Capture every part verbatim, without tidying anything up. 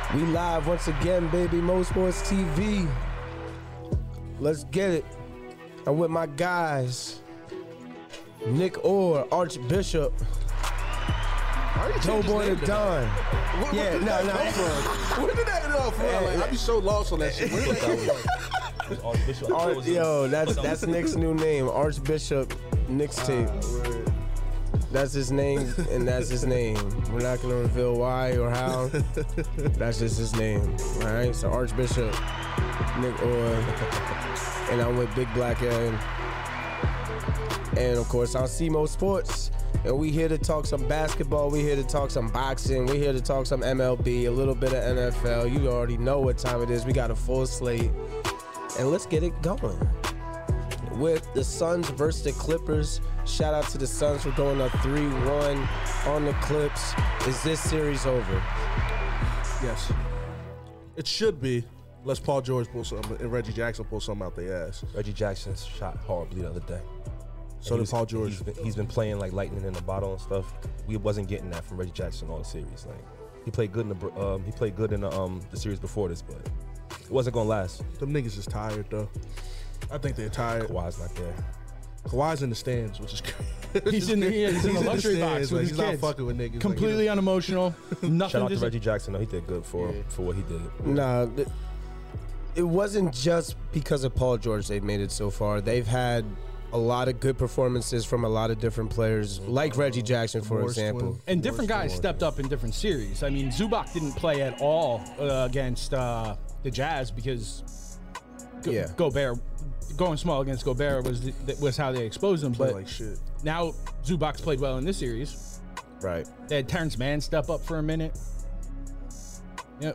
We live once again, baby. Mo Sports T V. Let's get it. I'm with my guys. Nick Orr, Archbishop. Joe Boy the Don. Yeah, no, no. Where did that go from? Hey, Like, I be so lost on that shit. Where did that go from? Ar- yo, that's that's Nick's new name, Archbishop Mixtape. Uh, That's his name, and that's his name. We're not gonna reveal why or how. That's just his name. All right. So Archbishop Nick Orr, and I'm with Big Black Ed, and of course on C M O Sports. And we here to talk some basketball. We here to talk some boxing. We here to talk some M L B, a little bit of N F L. You already know what time it is. We got a full slate, and let's get it going. With the Suns versus the Clippers. Shout out to the Suns for going up three one on the Clips. Is this series over? Yes. It should be. Unless Paul George pull something and Reggie Jackson pull something out their ass. Reggie Jackson shot horribly the other day. So did was, Paul George. He's been, he's been playing like lightning in the bottle and stuff. We wasn't getting that from Reggie Jackson all the series. Like he played good in the um, he played good in the um the series before this, but it wasn't gonna last. Them niggas is tired though. I think they're tired. Kawhi's not there. Kawhi's in the stands, which is crazy. He's in the, yeah, he's in the luxury box with like, his he's kids. not fucking with niggas. Completely like, you know. unemotional. Nothing. Shout out to dis- Reggie Jackson though. He did good for Yeah. for what he did. Nah, th- it wasn't just because of Paul George they've made it so far. They've had a lot of good performances from a lot of different players, like Reggie Jackson, for Morris example. twin. and different Morris guys twin. stepped up in different series. I mean, Zubac didn't play at all uh, against uh, the Jazz because Go- Yeah. Gobert going small against Gobert was the, was how they exposed him. Play But like shit. now Zubac's played well in this series. Right. They had Terrence Mann step up for a minute. Yep.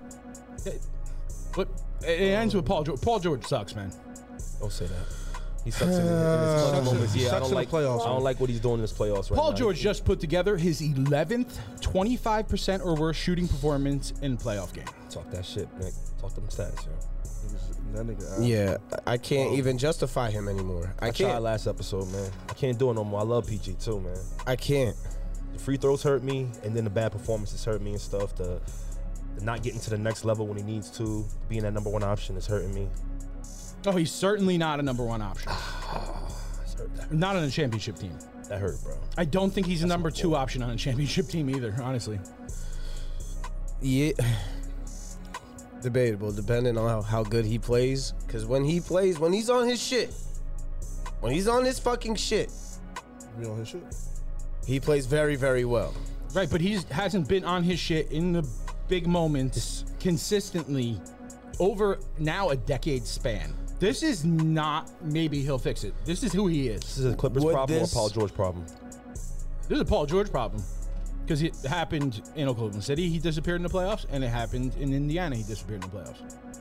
But it ends with Paul George. Paul George sucks, man. Don't say that. He sucks in, in his clutch Sucks in- moments. he Yeah, I sucks don't in the like. playoffs, I don't man. like what he's doing in his playoffs right Paul now. George just put together his eleventh twenty-five percent or worse shooting performance in playoff game. Talk that shit, Nick. Talk them stats, yo. Niggas, that nigga. out. Yeah, I can't even justify him anymore. I I tried can't. last episode, man. I can't do it no more. I love P G too, man. I can't. The free throws hurt me, and then the bad performances hurt me and stuff. The, the not getting to the next level when he needs to, being that number one option is hurting me. Oh, he's certainly not a number one option. It's hurt. Not on a championship team. That hurt, bro. I don't think he's a number two option on a championship team either, honestly. Yeah. Debatable, depending on how, how good he plays. Because when he plays, when he's on his shit, when he's on his fucking shit, Be on his shit. he plays very, very well. Right, but he hasn't been on his shit in the big moments consistently over now a decade span. This is not maybe he'll fix it. This is who he is. This is a Clippers Would problem this- or Paul George problem? This is a Paul George problem. Because it happened in Oklahoma City, he disappeared in the playoffs, and it happened in Indiana, he disappeared in the playoffs.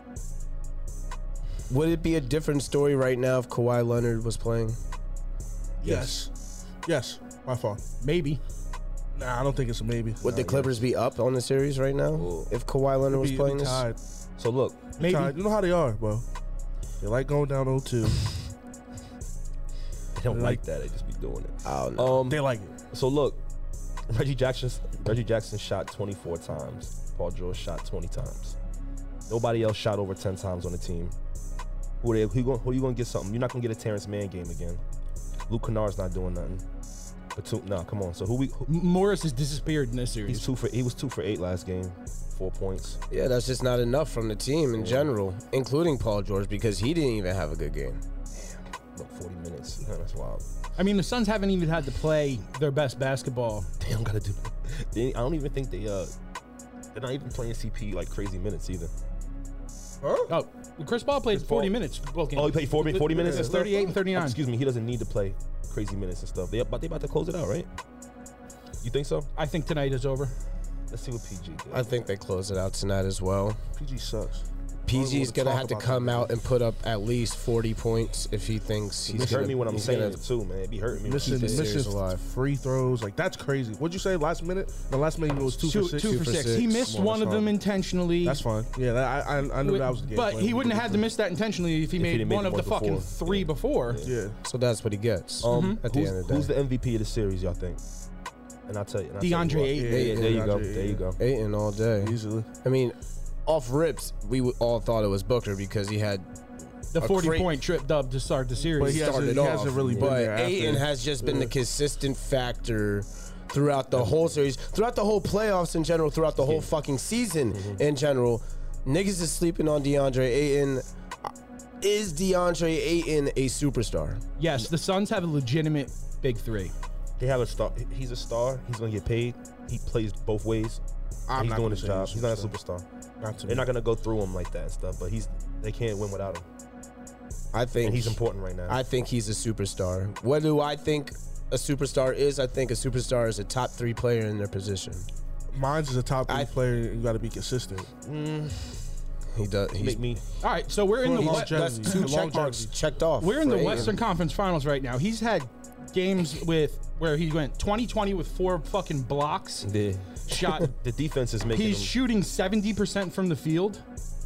Would it be a different story right now if Kawhi Leonard was playing? Yes. Yes. By far. Maybe. Nah, I don't think it's a maybe. Would the Clippers be up on the series right now Ooh. if Kawhi Leonard was Be- playing be this? tied. So look, Maybe. Tied. You know how they are, bro. They like going down oh two. they don't Like- like that. They just be doing it. Oh, no. Um, They like it. so look, Reggie Jackson. Reggie Jackson shot twenty-four times. Paul George shot twenty times. Nobody else shot over ten times on the team. Who are they? Who, going, who are you going to get something? You're not going to get a Terrence Mann game again. Luke Kennard's not doing nothing. But two, nah, come on. So who we? Who, M- Morris has disappeared in this series. he's two for. He was two for eight last game. Four points. Yeah, that's just not enough from the team in general, including Paul George, because he didn't even have a good game. Look, forty minutes. Man, that's wild. I mean, the Suns haven't even had to play their best basketball. They don't got to do. They, I don't even think they. Uh, they're not even playing C P like crazy minutes either. Huh? Oh, Chris Paul played Chris forty Paul- minutes. Well, Oh, he played forty, forty minutes. It's thirty-eight and thirty-nine. Excuse me. He doesn't need to play crazy minutes and stuff. They about they about to close it out, right? You think so? I think tonight is over. Let's see what P G did. I think they close it out tonight as well. P G sucks. P G's wanna gonna talk have to about come that. out and put up at least forty points if he thinks he's It gonna hurt me when I'm he's saying gonna- it too, man. It be hurting me. Missing, the series missing alive. free throws. Like, that's crazy. What'd you say last minute? The last minute was two, Two, for six. two for for six. six. He missed Come on, one that's of them fine. intentionally. That's fine. Yeah, that, I, I I knew that was the game. But plan. he wouldn't have had to miss that intentionally if he If he made didn't make one of one the fucking before. three Yeah. before. Yeah. So that's what he gets Um, at the who's, end of the day. who's the M V P of the series? Y'all think? And I'll tell you. And I'll tell you DeAndre what. Ayton. Yeah, yeah, there you go. DeAndre, There you go. Ayton all day. Easily. I mean, off rips, we w- all thought it was Booker because he had The a forty great- point trip dub to start the series. But he hasn't- started he off. hasn't really been but there after. Ayton has just been the consistent factor throughout the whole series, throughout the whole playoffs in general, throughout the whole fucking season Mm-hmm. in general. Niggas is sleeping on DeAndre Ayton. Is DeAndre Ayton a superstar? Yes, the Suns have a legitimate big three. They have a star. He's a star. He's gonna get paid. He plays both ways. I'm he's not doing gonna his say job. he's He's a not a superstar. superstar. Not to They're me. not gonna go through him like that and stuff. But he's they can't win without him. I think And he's important right now. I think he's a superstar. What do I think a superstar is? I think a superstar is a top three player in their position. Mine's is a top three I- player, and you got to be consistent. He does. He's, Make me. All right, so we're in the For West. that's longevity. two For check marks longevity. checked off. We're in for the Ayton. Western Conference Finals right now. He's had games with where he went twenty twenty with four fucking blocks. The Shot. the defense is making He's him. shooting seventy percent from the field.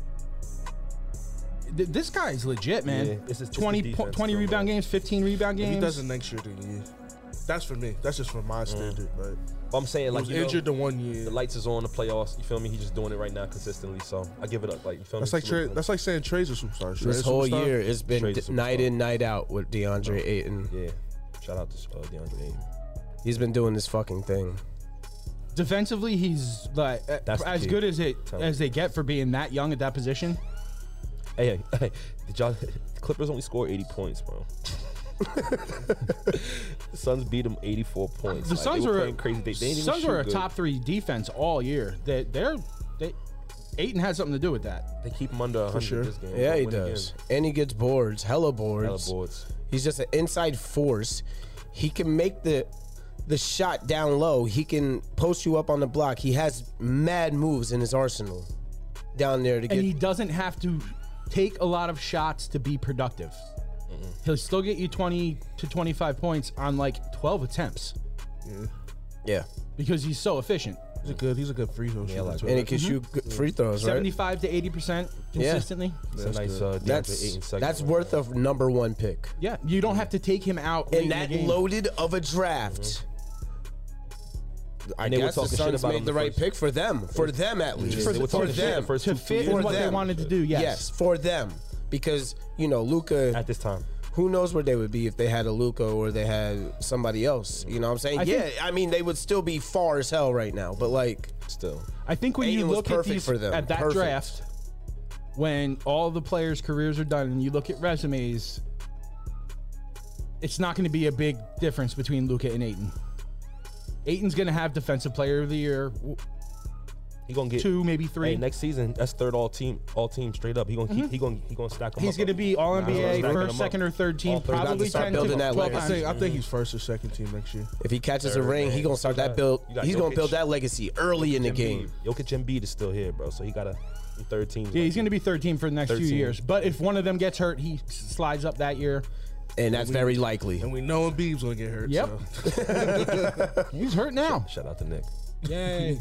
Th- This guy's legit, man. Yeah, it's- it's the twenty, po- defense, twenty bro. rebound games, fifteen rebound If games. he doesn't next year, then yeah. That's for me. That's just for my standard. But I'm saying he like was you know, injured the one year. the lights is on the playoffs. You feel me? He's just doing it right now consistently. So I give it up. Like you feel That's me? like Trey, that's like saying Trey's a superstar. Trey's This a whole superstar. year, it's been Trey's a d- night superstar. in, night out with DeAndre Ayton. yeah. Shout out to uh, DeAndre Ayton. He's been doing this fucking thing. Defensively, he's like uh, That's the as key. good as it Tell me. as they get for being that young at that position. Hey, hey, hey, did y'all? The Clippers only scored eighty points, bro. The Suns beat them eighty-four points. The Like, Suns they were were playing crazy. They, they didn't even Suns shoot were a good. top three defense all year. They, they're they, Ayton had something to do with that. They keep him under one hundred sure. this game. Yeah, They'll he win does. again. And he gets boards, hella boards. Hella boards. He's just an inside force. He can make the the shot down low. He can post you up on the block. He has mad moves in his arsenal down there to And get. he doesn't have to take a lot of shots to be productive. He'll still get you twenty to twenty-five points on like twelve attempts yeah, because he's so efficient. He's a good. He's a good free throw shooter. like too. and he can shoot good free throws, right? seventy-five to eighty percent consistently. It's a That's nice good. uh, DeAndre That's Ayton segment that's right worth now. a number one pick. Yeah, you don't have to take him out late And in that the game. loaded of a draft. I And they were guess the talking shit Suns about made him the the right first- pick for them, for them at least, They for, were for talking shit them, the first to two, fit two in years. what they them. wanted to do. Yes. yes, for them, because you know Luka. At this time. Who knows where they would be if they had a Luka or they had somebody else? You know what I'm saying? I yeah, think- I mean they would still be far as hell right now, but like Still. I think when you Ayton was look at perfect these for them. at that Perfect. draft, when all the players' careers are done, and you look at resumes, it's not going to be a big difference between Luka and Ayton. Ayton's going to have Defensive Player of the Year, w- He gonna get two, maybe three. Hey, next season, that's third all team, all team straight up. He gonna keep, he gonna he gonna stack them He's up. going to be All N B Nah, A, stacking them first, up. second, or third team, All third. probably About to start ten to building that twelve I legacy. think. times. I think he's first or second team next year. if he catches a Third, ring, he man. gonna start You that got- build. you got He's gonna Jokic. build that legacy early in the Embiid. game. Jokic Embiid is still here, bro. So he got a third team. Yeah, he's going to be third team for the next few thirteen. years. But if one of them gets hurt, he slides up that year. And that's very likely. And we know Embiid's gonna get hurt. Yep. So. He's hurt now. Shout out to Nick. Yay.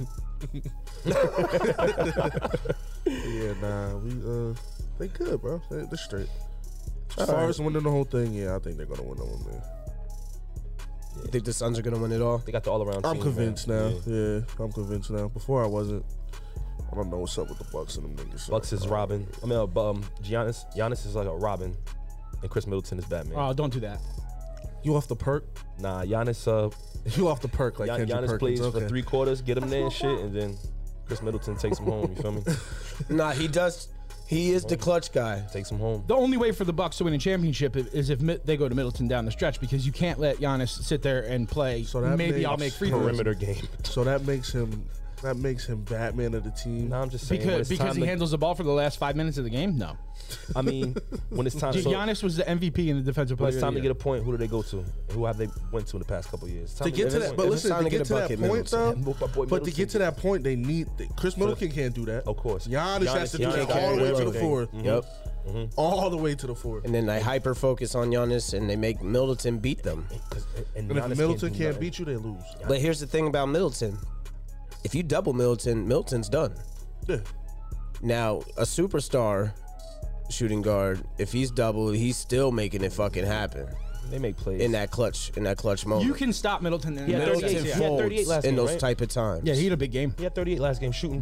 Yeah, nah, we uh, they good, bro. They, they're straight. As far as winning the whole thing, yeah, I think they're gonna win the one, man. You think the Suns are gonna win it all? They got the all around. I'm team, convinced man. now. Yeah. Yeah. I'm convinced now. Before I wasn't. I don't know what's up with the Bucks and them niggas. Bucks is Uh, Robin. I mean, uh, um, Giannis. Giannis is like a Robin, and Chris Middleton is Batman. Oh, don't do that. You off the perk? Nah, Giannis. Uh, You off the perk like Gian- Kendrick Giannis Perkins? plays Okay. for three quarters, get him there and shit, and then Chris Middleton takes him home. You feel me? Nah, he does. He is the clutch guy. Takes him home. The only way for the Bucks to win a championship i- is if Mi- they go to Middleton down the stretch, because you can't let Giannis sit there and play. So that Maybe makes I'll make free throws Perimeter game. So that makes him. That makes him Batman of the team. Nah, I'm just saying. when because it's because time he to- handles the ball for the last five minutes of the game. No, I mean, when it's time. Gi- So, Giannis was the M V P in the defensive when player. it's of time the to year. get a point, who do they go to? And who have they went to in the past couple of years? It's time to get to if that, it's- but if it's listen, time to to get get a to that bucket, point though. Middleton. My boy But to Middleton get to that point, they need they, Chris Middleton can't do that. Of course. Giannis, Giannis- has to do Giannis that got all the way to the everything. fourth. Mhm. Yep. All the way to the fourth. And then they hyper focus on Giannis and they make Middleton beat them. 'Cause- and And if Giannis Middleton do can't nothing. beat you, they lose. But here's the thing about Middleton. If you double Middleton, Middleton's done. Yeah. Now, a superstar shooting guard, if he's double, he's still making it fucking happen they make plays in that clutch, in that clutch moment. You can stop Middleton. In Yeah, the thirty-eight, Middleton yeah. yeah. He had folds thirty-eight last in game, those right? type of times. yeah, he had a big game. He had thirty-eight last game, shooting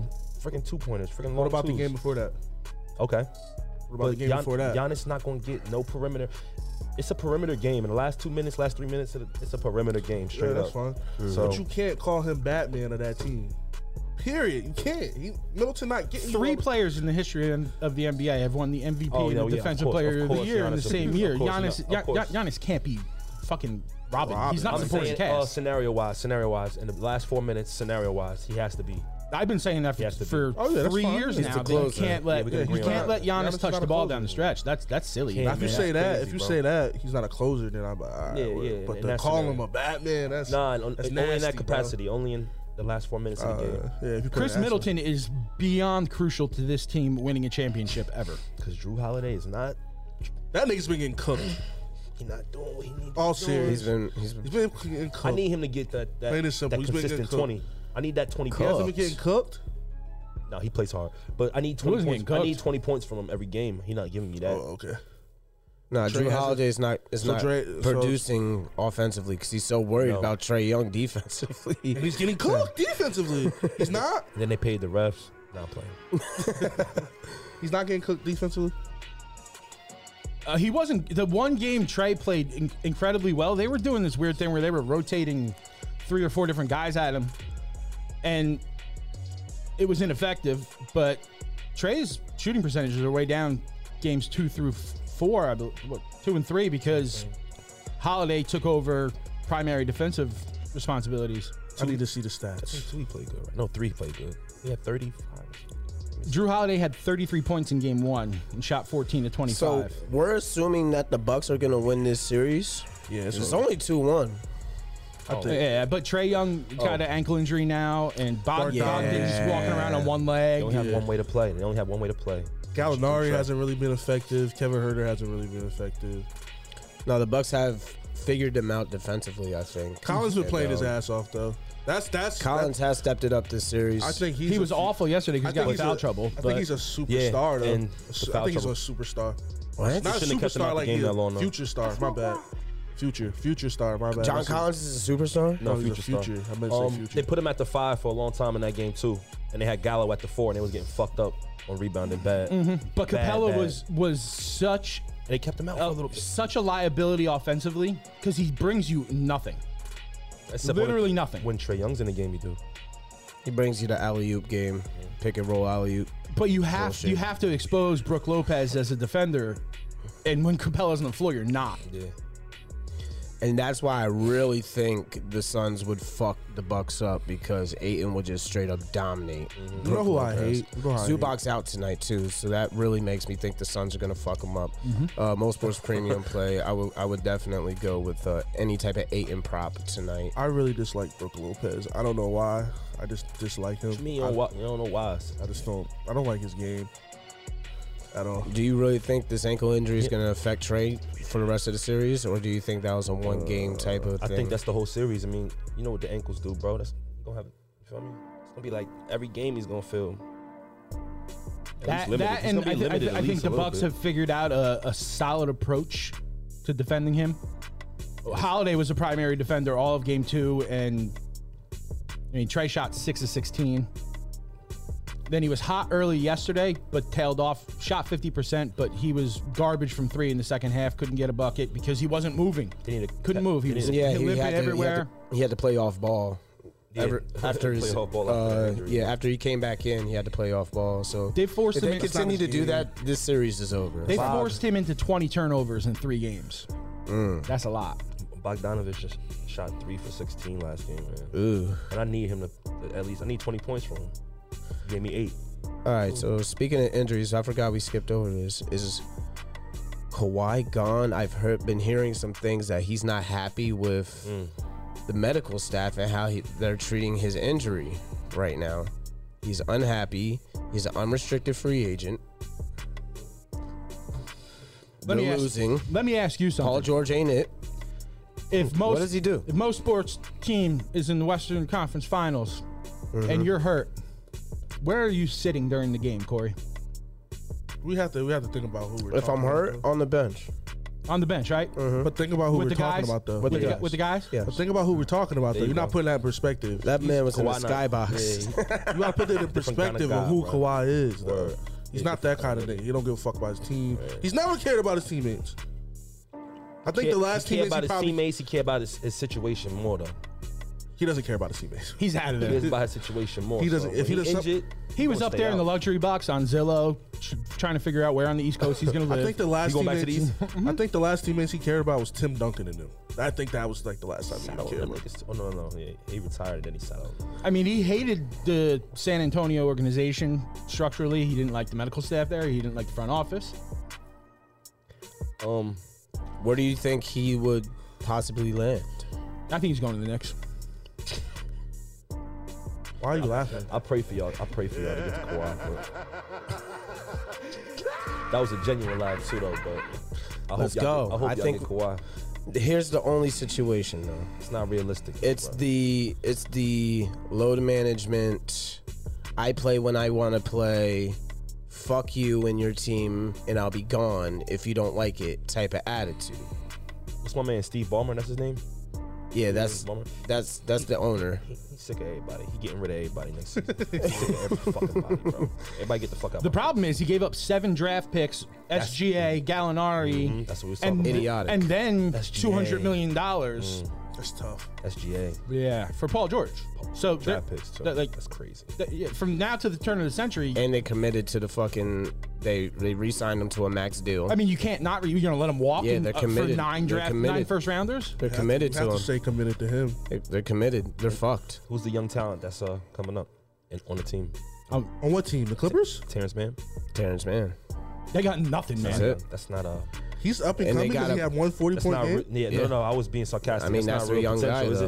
freaking two pointers, freaking long What about twos. the game before that? Okay. What about the game Gian- before that? Giannis not going to get no perimeter. It's a perimeter game. In the last two minutes, last three minutes, it's a perimeter game, straight yeah, that's up. fine. Mm-hmm. So But you can't call him Batman of that team. Period. You can't. He, Middleton not getting you Three all the- players in the history of of the N B A have won the M V P Oh, and yeah, the yeah, of Defensive course, Player of of the course, Year in the Giannis same of year. course, Giannis, of Gian- course. Giannis can't be fucking Robin. Robin. He's not I'm I'm supporting saying uh, cast. scenario wise, scenario wise, in the last four minutes, scenario wise, he has to be. I've been saying that He has for, to be. for Oh, yeah, that's three fine. years He's now. the That you closer. can't Yeah, let we can you agree on can't that. let Giannis, Giannis is touch not the a ball closer. down the stretch. That's that's silly. Can't, Now, if you man, say that's that, crazy, if you bro. say that, he's not a closer, then I'm like, all right. Yeah, well, yeah, But in to that call him scenario. a Batman, that's Nah, on- that's only in nasty, that bro. capacity, only in the last four minutes of the Uh, game. yeah, if you put Chris an asterisk- Middleton is beyond crucial to this team winning a championship ever. Because Drew Holiday is not, that nigga's been getting cooked. he's not doing what he needs All to do. serious. He's been he's been He's been getting cooked. I need him to get that that, Plain and simple, that he's been getting consistent cooked. twenty. I need that twenty He hasn't points. been getting cooked. No, he plays hard, but I need twenty wasn't points. getting I need cooked. twenty points from him every game. He's not giving me that. Oh, okay. Nah, Trey Drew hasn't- Holiday is not is So not Dre- so- producing offensively because he's so worried No. about Trey Young defensively. And he's getting cooked defensively. He's not. And then they paid the refs. Not playing. He's not getting cooked defensively. Uh, he wasn't the one game Trey played in- incredibly well. They were doing this weird thing where they were rotating three or four different guys at him, and it was ineffective. But Trey's shooting percentages are way down games two through f- four, I believe, what, two and three, because Holiday took over primary defensive responsibilities. I need to see the I think stats. two he played good. Right? No, three played good. He had thirty-five. Drew Holiday had thirty-three points in game one and shot fourteen to So twenty-five. we're assuming that the Bucks are gonna win this series. Yeah, it's, It's only two one. I Oh. think. Yeah, but Trey Young got Oh. an ankle injury now, and Bog- Yeah. Bogdan's walking around on one They leg. only have Yeah. one way to play. They only have one way to play. Gallinari Trey. hasn't really been effective. Kevin Herter hasn't really been effective. No, the Bucks have figured them out defensively. I think Collins been And, playing his um, ass off though. That's that's Collins has stepped it up this series. I think he's He a- was awful yesterday I because he think got in he's foul a- trouble. I but think he's a superstar though. and A the su- foul I think trouble. he's a superstar. What? Not a shouldn't have kept him superstar out the like game he's that a long, though. future star. My bad. Future, future star. My bad. John That's a- Collins is a superstar. No, No, he's a future star. future. I meant to Um, say future. they put him at the five for a long time in that game too, and they had Gallo at the four, and they was getting fucked up on rebounding bad. but Bad, Capella bad. was was such And they kept him out for a a, little bit. such a liability offensively because he brings you nothing, Except when- literally nothing. When Trey Young's in the game, you do. He brings you the alley oop game, pick and roll alley oop. But you have Bullshit. you have to expose Brook Lopez as a defender, and when Capella's on the floor, you're not. Yeah. And that's why I really think the Suns would fuck the Bucks up because Ayton would just straight up dominate. You know who I Lopez. hate? You know who I hate? Zubac's out tonight too, so that really makes me think the Suns are gonna fuck him up. Uh, most sports premium play, I would I would definitely go with uh, any type of Ayton prop tonight. I really dislike Brook Lopez. I don't know why. I just dislike him. What you mean you I, don't, wa- you don't know why? I just don't. I don't like his game at all. Do you really think this ankle injury is gonna affect Trey for the rest of the series, or do you think that was a one game type of I thing? think that's the whole series. I mean, you know what the ankles do, bro. That's gonna have. You feel me? It's gonna be like every game he's gonna feel. At That, least limited. that He's and gonna I, be th- I, limited th- at I think least the a little Bucks bit. have figured out a, a solid approach to defending him. Holiday was a primary defender all of game two, and I mean Trey shot six of sixteen. Then he was hot early yesterday, but tailed off. Shot fifty percent, but he was garbage from three in the second half. Couldn't get a bucket because he wasn't moving. They need to- Couldn't move. He they was need to- yeah, limping he had, to, he, had everywhere. to, he had to play off ball. Yeah. Ever, after Play his, off ball after that uh, injury. yeah, after he came back in, he had to play off ball. So They forced if him they in- continue to do game. that, this series is over. They Bob- forced him into twenty turnovers in three games. Mm. That's a lot. Bogdanovich just shot three for sixteen last game, man. Ooh. And I need him to at least. I need twenty points from him. He gave me eight. All right. So speaking of injuries, I forgot we skipped over this. Is Kawhi gone? I've heard, been hearing some things that he's not happy with Mm. the medical staff and how he, they're treating his injury right now. He's unhappy. He's an unrestricted free agent. Let They're me ask- losing. Let me ask you something. Paul George ain't it. if most What does he do? if most sports team is in the Western Conference Finals Mm-hmm. and you're hurt, where are you sitting during the game, Corey? We have to. We have to think about who we're. If I'm talking hurt, about. on the bench. on the bench, right? But think about who With we're the talking guys? about, though. With With the the, guys. with the guys? Yeah. But think about who we're talking about, though. There you You're not go. putting that in perspective. That man was in the Kawhi not- skybox. Yeah, You gotta put that in Different kinda perspective guy, of who bro. Kawhi is, though. Word. He's Yeah, not that kind of nigga. He don't give a fuck about his team. Right. He's never cared about his teammates. I think he, the last he cared teammates about he his probably teammates. He cared about his, his situation more though. he doesn't care about his teammates. He's out of He there. cares about his situation more. He doesn't- So if when he does some- injured, He was gonna up stay there in the out. luxury box on Zillow, tr- trying to figure out where on the East Coast he's going to live. I think the last He going back to teammates. these? I think the last teammates he cared about was Tim Duncan and them. I think that was like the last time he Sat out. cared Them about. niggas- Oh no, no, no. Yeah, he retired, then he sat out. I mean, he hated the San Antonio organization structurally. He didn't like the medical staff there. He didn't like the front office. Um, Where do you think he would possibly land? I think he's going to the Knicks. Why are you laughing? I pray for y'all. I pray for y'all to get to Kawhi. But that was a genuine laugh too, though. But I Let's hope y'all go. Get, I hope I y'all think- get Kawhi. Here's the only situation though. It's not realistic. It's bro. the it's the load management. I play when I want to play. Fuck you and your team, and I'll be gone if you don't like it. Type of attitude. What's my man Steve Ballmer? That's his name. Yeah, that's Ballmer. that's that's the owner. He, he's sick of everybody. He getting rid of everybody next season. He's sick of every fucking body, bro. Everybody get the fuck out. The my problem is he gave up seven draft picks, S G A, Gallinari, Mhm, That's what we was talking and, about. Idiotic. and then S G A. two hundred million dollars. That's tough. S G A Yeah, for Paul George. So they're- draft picks. Too. that, like, That's crazy. that- yeah, from now to the turn of the century, And they committed to the fucking. They they re-signed him to a max deal. I mean, you can't not. You're gonna let him walk Yeah, in, they're uh, for committed. nine They're draft, committed. nine first rounders. They're committed You have to to him. stay committed to him. They- They're committed. They're fucked. Who's the young talent that's uh coming up and on the team? On what team? The Clippers? Terrence Mann. Terrence Mann. They got nothing, man. That's it. That's not a. He's up and And they coming because got he a- had one forty That's point not. game. Re- yeah, Yeah. No, no, I was being sarcastic. I mean, It's that's not the real young potential, guy, is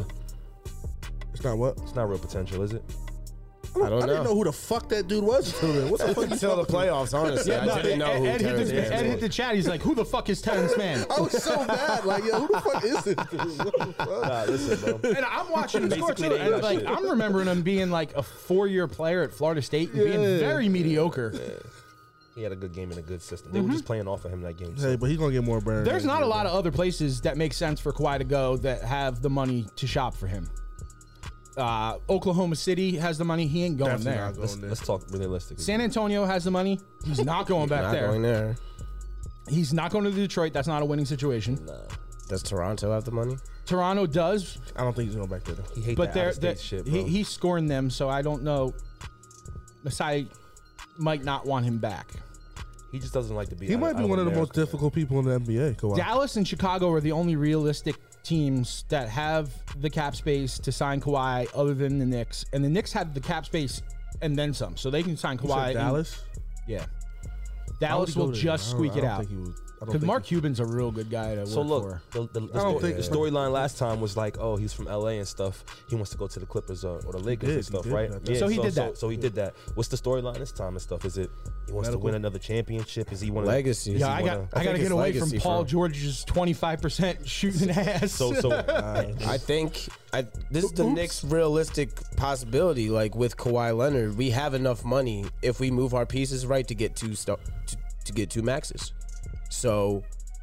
though. it? It's not what? It's not real potential, is it? I, don't, I don't I didn't know. know who the fuck that dude was until then. What the fuck? you Until the talking about? playoffs, honestly. Yeah, I no, didn't know Ed, who Ed, hit Terrence the, Mann Ed hit was. the chat. He's like, "Who the fuck is Terrence Mann?" I was so mad. Like, yo, who the fuck is this dude? What the fuck? Nah, listen, bro. And I'm watching him score Basically, too, they and got like shit. I'm remembering him being like a four-year player at Florida State and being Yeah. very mediocre. He had a good game and a good system. Mm-hmm. They were just playing off of him that game. Hey, but he's gonna get more burn. There's not a lot of other places that make sense for Kawhi to go that have the money to shop for him. Uh, Oklahoma City has the money. He ain't going Definitely there. not going Let's, there. let's talk realistically. San Antonio has the money. He's not going back Not there. going there. He's not going to Detroit. That's not a winning situation. Does Toronto have the money? Toronto does, I don't think he's going back there. Though. He hate but that they're, out-of-state they're shit, he, bro. he's scoring them, so I don't know. Masai might not want him back. He just doesn't like to be. He out- might be out one of the most America. difficult people in the N B A. Kawhi. Dallas and Chicago are the only realistic teams that have the cap space to sign Kawhi other than the Knicks. And the Knicks have the cap space and then some. So they can sign You said Kawhi. in- Dallas. yeah. Why would Dallas he go will there? just I don't- squeak I it don't out. think he would- I don't Because think Mark he- Cuban's a real good guy to So work look, for. the, the, the, I don't sto- think the so. storyline last time was like, oh, he's from L A and stuff. He wants to go to the Clippers or, or the Lakers did, and he stuff, did right? that. So he did so, that. So he did that. What's the storyline this time and stuff? Is it he wants Medical. to win another championship? Is he want Legacy. Is Yeah, he I got wanna- I got to think get it's away from legacy Paul for- George's twenty-five percent shooting ass. So so I think I, this is the Knicks' realistic possibility. Like with Kawhi Leonard, we have enough money if we move our pieces right to get two stu- to, to get two maxes. So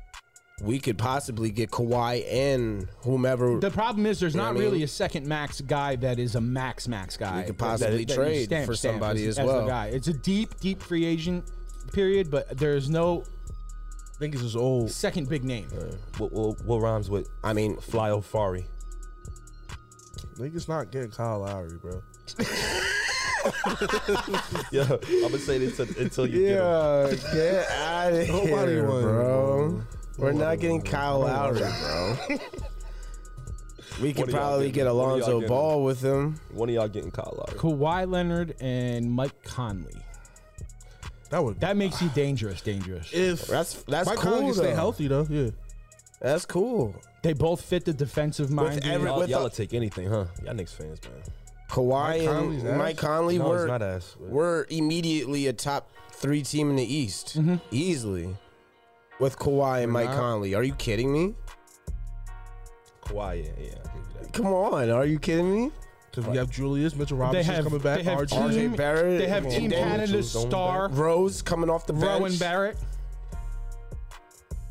we could possibly get Kawhi and whomever the problem is there's You know not what I mean? really a second max guy that is a max max guy. we could that- possibly that you trade stamp- for stamp somebody as, the well. guy. It's a deep, deep free agent period, but there's no I think he's just old. second big name. what, what, what rhymes with I mean, Fly Ofari? Niggas not getting Kyle Lowry, bro. Yeah, I'm gonna say this until, until you get him. yeah, get out of Nobody here, won, bro. bro. We're Nobody not getting won. Kyle Lowry, bro. We One could of y'all probably getting- get one of y'all Alonzo getting- Ball with him. One of y'all getting Kyle Lowry. Kawhi Leonard and Mike Conley. That would. That makes you dangerous, dangerous. if That's that's Mike cool Conley though. stay healthy though, yeah. That's cool. They both fit the defensive mind. every- Y'all, with y'all the- will take anything, huh? Y'all Knicks fans, man. Kawhi Mike Conley's and ass? Mike Conley No, it's were not ass. we're immediately a top three team in the East, Mm-hmm. easily. With Kawhi and Mike not. Conley, are you kidding me? Kawhi, yeah, yeah. I give you that. Come on, are you kidding me? Because we have Julius, Mitchell They Robinson have, coming back, they have R J. R J team, Barrett, they have and Team then Canada's Mitchell, star, Rose coming off the bench. Rowan Barrett.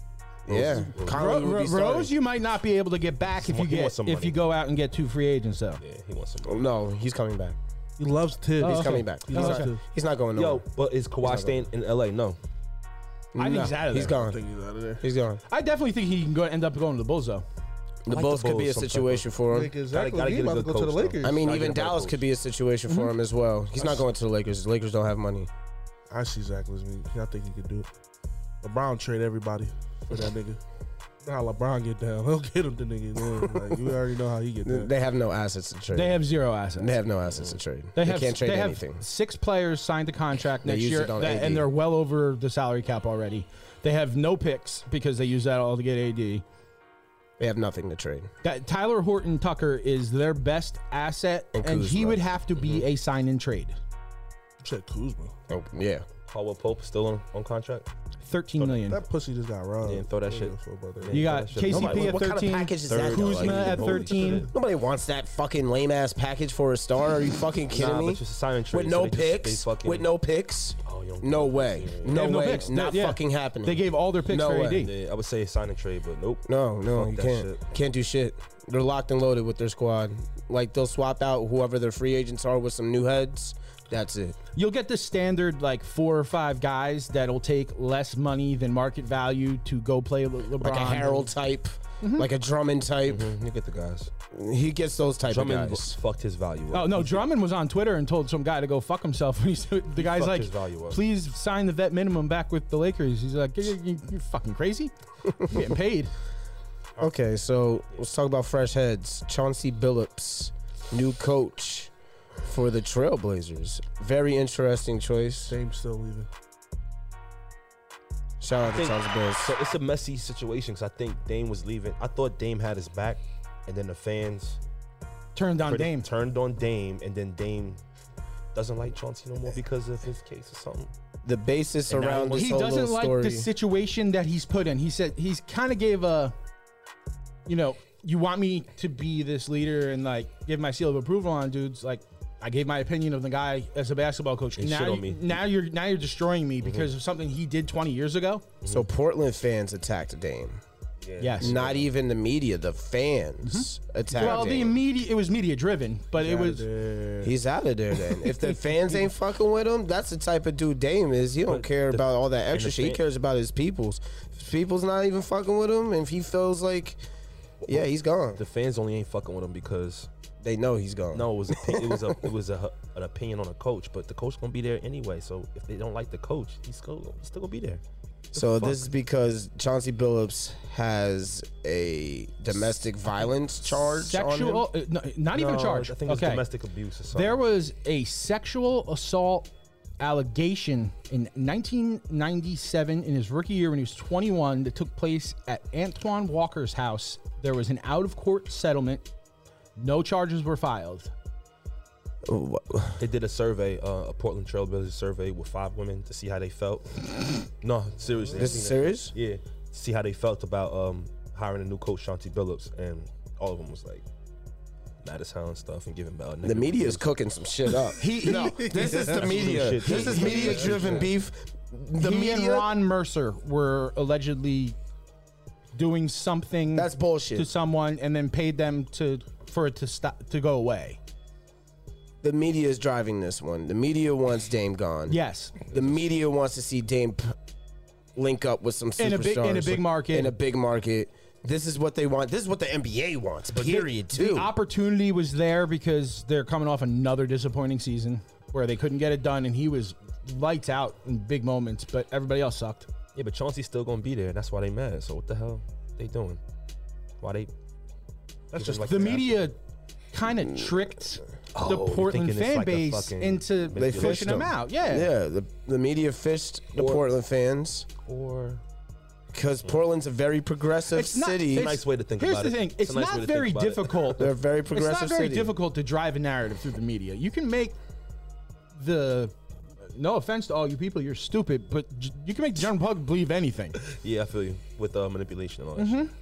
Yeah, Rose- Conley Ro- would Ro- be starting. Rose, you might not be able to get back if Some- you he get wants some if money. you go out and get two free agents though. Yeah, he wants some. Oh, no, he's coming back. He loves Tibbs. Oh, He's okay. coming back. He's, He loves not, Tibbs. he's not going Yo, nowhere. but is Kawhi not staying in L A? No. I think No, he's out of He's there. I gone. think he's out of there. He's gone. I definitely think he can go end up going to the Bulls though. The like Bulls the could be a Bulls, some type situation for him. Like, exactly. gotta he get a about to good go to the coach, though. Lakers. I mean, Gotta even get a better Dallas coach. could be a situation for him as well. He's not going to the Lakers. The Lakers don't have money. I see Zach as me. I think he could do it. LeBron trade everybody for that nigga. You know how LeBron get down. He'll get him the nigga. Man. Like, you already know how he get down. They have no assets to trade. They have zero assets. They have no assets to trade. They They, have can't trade they anything. have six players signed to contract They next used year, it on that- A D. and they're well over the salary cap already. They have no picks because they use that all to get A D. They have nothing to trade. That Tyler Horton Tucker is their best asset, And and, he Kuzma. would have to be a sign and trade. You said Kuzma. Oh, yeah. Caldwell Pope still on, on contract. Thirteen million. That pussy just got robbed. Yeah, throw that I shit. don't give a fuck about that. You got that shit. K C Nobody- P at what kind of thirteen, package is that, though? Kuzma Like, at holy thirteen. shit. Nobody wants that fucking lame ass package for a star. Are you fucking kidding Nah, me? but just a sign and trade. With so no they just- they picks. fucking- With no picks. Oh, you don't- No way. No have no way. picks. Not Yeah. fucking happening. They gave all their picks No for way. A D. Yeah, I would say sign and trade, but nope. No, no, Fuck you that can't. shit. Can't do shit. They're locked and loaded with their squad. Like they'll swap out whoever their free agents are with some new heads. That's it. You'll get the standard like four or five guys that'll take less money than market value to go play Le- LeBron. Like a Harold type, Mm-hmm. like a Drummond type. Mhm, You get the guys. He gets those type Drummond of guys. fucked his value up. Oh no, Drummond was on Twitter and told some guy to go fuck himself. And he's, the guy's fucked like, his value up. "Please sign the vet minimum back with the Lakers." He's like, "You, you, you fucking crazy? You're getting paid." Okay, so let's talk about fresh heads. Chauncey Billups, new coach for the Trailblazers. Very interesting choice. Dame's still leaving. Shout out to think- Chauncey Billups. So it's a messy situation because I think Dame was leaving. I thought Dame had his back, and then the fans Turned on pretty- Dame. turned on Dame, and then Dame doesn't like Chauncey no more because of his case or something. The basis And now around he this He whole doesn't little like story. the situation that he's put in. He said he's kind of gave a, you know, you want me to be this leader and like give my seal of approval on dudes. Like I gave my opinion of the guy as a basketball coach. He now, shit on you- me. now you're now you're destroying me because of something he did twenty years ago. So Portland fans attacked Dame. Yeah. Yes. Not even the media, the fans attacked Well, the Dame. media it was media driven, but it was He's out of there then. If the fans ain't fucking with him, that's the type of dude Dame is. He don't But care the- about all that extra the shit. He fan- cares about his peoples. If people's not even fucking with him, and if he feels like, yeah, he's gone. The fans only ain't fucking with him because They know he's gone. no, it was a, it was a it was a, an opinion on a coach, but the coach gonna be there anyway. So if they don't like the coach, he's still he's still gonna be there. So fuck? this is because Chauncey Billups has a domestic violence charge sexual, on him. uh, no, not even a No, charge. I think it's okay, domestic abuse or something. there was a sexual assault allegation in nineteen ninety-seven in his rookie year when he was twenty-one that took place at Antoine Walker's house. There was an out-of-court settlement. No charges were filed. Oh, They did a survey, uh, a Portland Trailblazers survey with five women to see how they felt. No, seriously. This I is seen serious? that. Yeah, see how they felt about um, hiring a new coach, Chauncey Billups, and all of them was like mad as hell and stuff and giving bad. The media is cooking some shit up. He, he, No, this is the media. Shit. This is media-driven beef. The he and media. Ron Mercer were allegedly doing something That's to bullshit. someone and then paid them to for it to stop to go away. The media is driving this one. The media wants Dame gone. Yes. The media wants to see Dame p- link up with some superstars In a big- in a big market. In a big market. This is what they want. This is what the N B A wants. Period. The Too. opportunity was there because they're coming off another disappointing season where they couldn't get it done, and he was lights out in big moments, but everybody else sucked. Yeah, but Chauncey's still gonna be there. That's why they mad. So what the hell they doing? Why they? That's giving just like The an media kind of tricked Oh, the you're Portland thinking it's fan like a base fucking into They pushing fished them them. out. Yeah. yeah, the, the media fished the Or- Portland fans or because Portland's a very progressive It's not- city. it's a it's- nice way to think Here's about the it. thing: It's it's, a nice way not to very think about it. difficult. They're a very It's progressive not very city. difficult to drive a narrative through the media. You can make the. No offense to all you people, you're stupid, but j- you can make the general public believe anything. Yeah, I feel you with uh, manipulation and all that Mm-hmm. shit.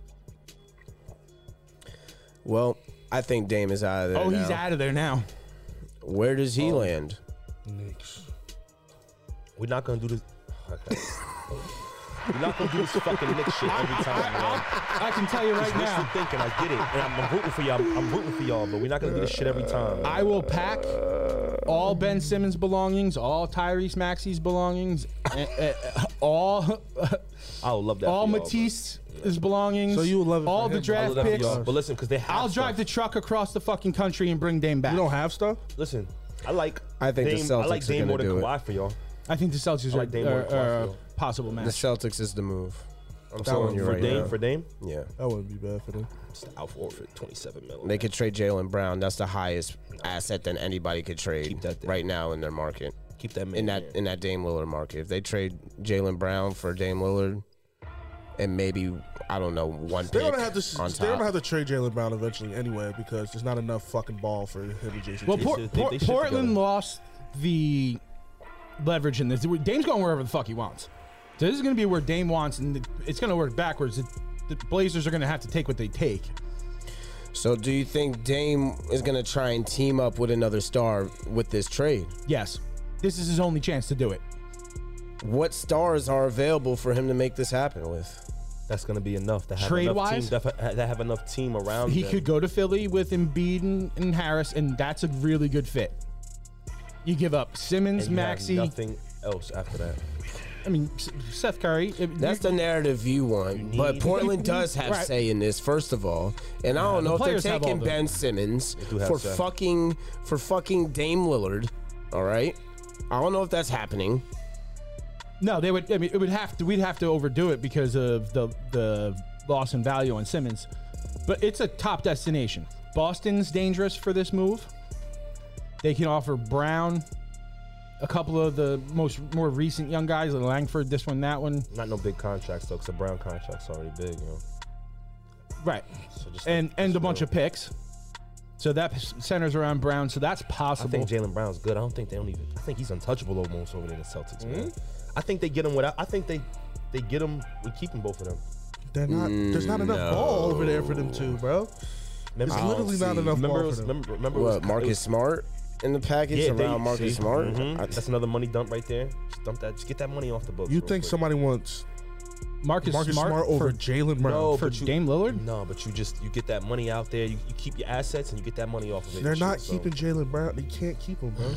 Well, I think Dame is out of there. Oh, he's now. out of there now. Where does he land? Knicks. We're not gonna do this. Okay. You're not gonna do this fucking Knicks shit every time, man. I can tell you right It's wishful now, thinking. I get it, and I'm, I'm rooting for y'all. I'm, I'm rooting for y'all, but we're not gonna do this shit every time. I will pack all Ben Simmons belongings, all Tyrese Maxey's belongings, uh, uh, all I would love that. all for y'all, Matisse. His belongings. So you would love it all for the him. bro. I draft love that for picks. y'all. But listen, because they have. I'll drive the stuff. truck across the fucking country and bring Dame back. You don't have stuff? Listen, I like. I think the Dame, I Celtics like are Dame gonna more than do it. Kawhi for y'all. I think the Celtics I like are, Dame more are, than Kawhi are a for y'all. possible The match. Celtics is the move. I'm That telling one you For right Dame, now. for Dame, Yeah. That wouldn't be bad for them. it's Al Horford, twenty-seven million. They could trade Jaylen Brown. That's the highest asset that anybody could trade Keep that there. right now in their market. keep that man In that there. in that Dame Lillard market. If they trade Jaylen Brown for Dame Lillard and maybe I don't know one They're pick gonna have to. on They're gonna top. have to trade Jaylen Brown eventually anyway because there's not enough fucking ball for him and Jason. Well, Tatum. Por- should- they- Por- they should Portland together. lost the leverage in this. Dame's going wherever the fuck he wants. So this is going to be where Dame wants, and it's going to work backwards. The, the Blazers are going to have to take what they take. So do you think Dame is gonna try and team up with another star with this trade? Yes, this is his only chance to do it. What stars are available for him to make this happen with? That's gonna be enough to have Trade-wise? enough team that, that have enough team around. He them. could go to Philly with Embiid and, and Harris, and that's a really good fit. You give up Simmons, and you have Maxey. nothing else after that. I mean, S- Seth Curry. It- That's the narrative you want. You but need- Portland does have Right. say in this, first of all. And I don't the know if they're players have all taking the- Ben Simmons do have for say. fucking for fucking Dame Lillard. All right. I don't know if that's happening. No, they would. I mean, it would have to. We'd have to overdo it because of the the loss in value on Simmons. But it's a top destination. Boston's dangerous for this move. They can offer Brown, a couple of the most more recent young guys, like Langford, this one, that one. Not no big contracts though, because the Brown contract's already big, you know. Right, So just and like, and a just bunch real. of picks. So that centers around Brown. So that's I possible. think Jaylen Brown's good. I don't think they don't even. I think he's untouchable almost over there in the Celtics, man. Hmm? I think they get him without. I think they they get him. We keep them both of them. They're not. There's not enough no. ball over there for them two, bro. Remember, There's literally not see. enough remember, it ball was, for them. remember, remember it was- What, it Marcus was- Smart in the package Yeah, around they- Marcus see? Smart? Mhm. I- That's another money dump right there. Just dump that. Just get that money off the books. You real think quick. somebody wants Marcus, Marcus Smart, Smart, over for, Jaylen Brown? No, for but you- Dame Lillard? No, but you just you get that money out there. You, you keep your assets and you get that money off of it. They're and not shit, so keeping Jaylen Brown. They can't keep him, bro.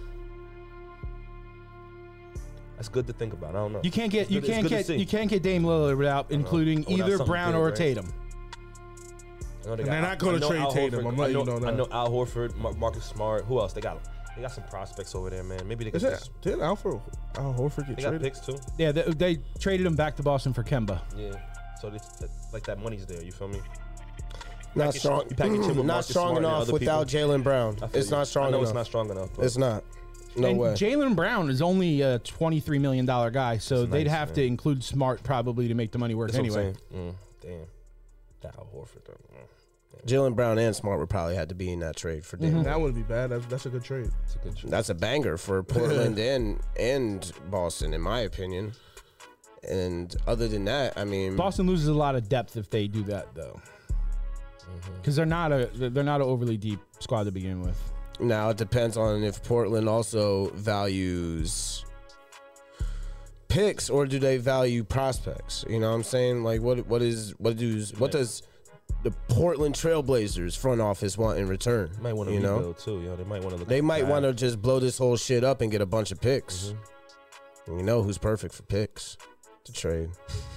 That's good to think about. I don't know. You can't get It's you good- it's can't good to get see. you can't get Dame Lillard without including Without either something Brown big, or right? Tatum. I know they And got- they're not gonna I know trade Al Tatum. Horford- I'm I letting know, you know that. I know Al Horford, Mar- Marcus Smart. Who else? They got they got some prospects over there, man. Maybe they could Is it? just. Did Alfred Al Horford get They got traded? picks too. Yeah, they, they traded him back to Boston for Kemba. Yeah. So this, that, like that money's there. You feel me? Not Package- strong. you package him with Not Marcus strong Smart and enough other without people. Jaylen Brown. I feel It's you. not strong I know enough. it's not strong enough. But It's not. No and way. Jaylen Brown is only a twenty-three million dollars guy, so That's they'd nice, have man. to include Smart probably to make the money work That's anyway. what I'm saying. Mm, damn. That Al Horford. Though. Mm, Jaylen Brown and Smart would probably have to be in that trade for Dame. That wouldn't be bad. That's, that's a good trade. It's a good trade. That's a banger for Portland and and Boston, in my opinion. And other than that, I mean, Boston loses a lot of depth if they do that, though, because they're not a they're not an overly deep squad to begin with. now it depends on if Portland also values picks or do they value prospects. You know what I'm saying? Like, what what is what does what does the Portland Trailblazers front office want in return? Might want to you know, rebuild too. You know, they might want to. they might want to just blow this whole shit up and get a bunch of picks. Mm-hmm. And you know who's perfect for picks to trade?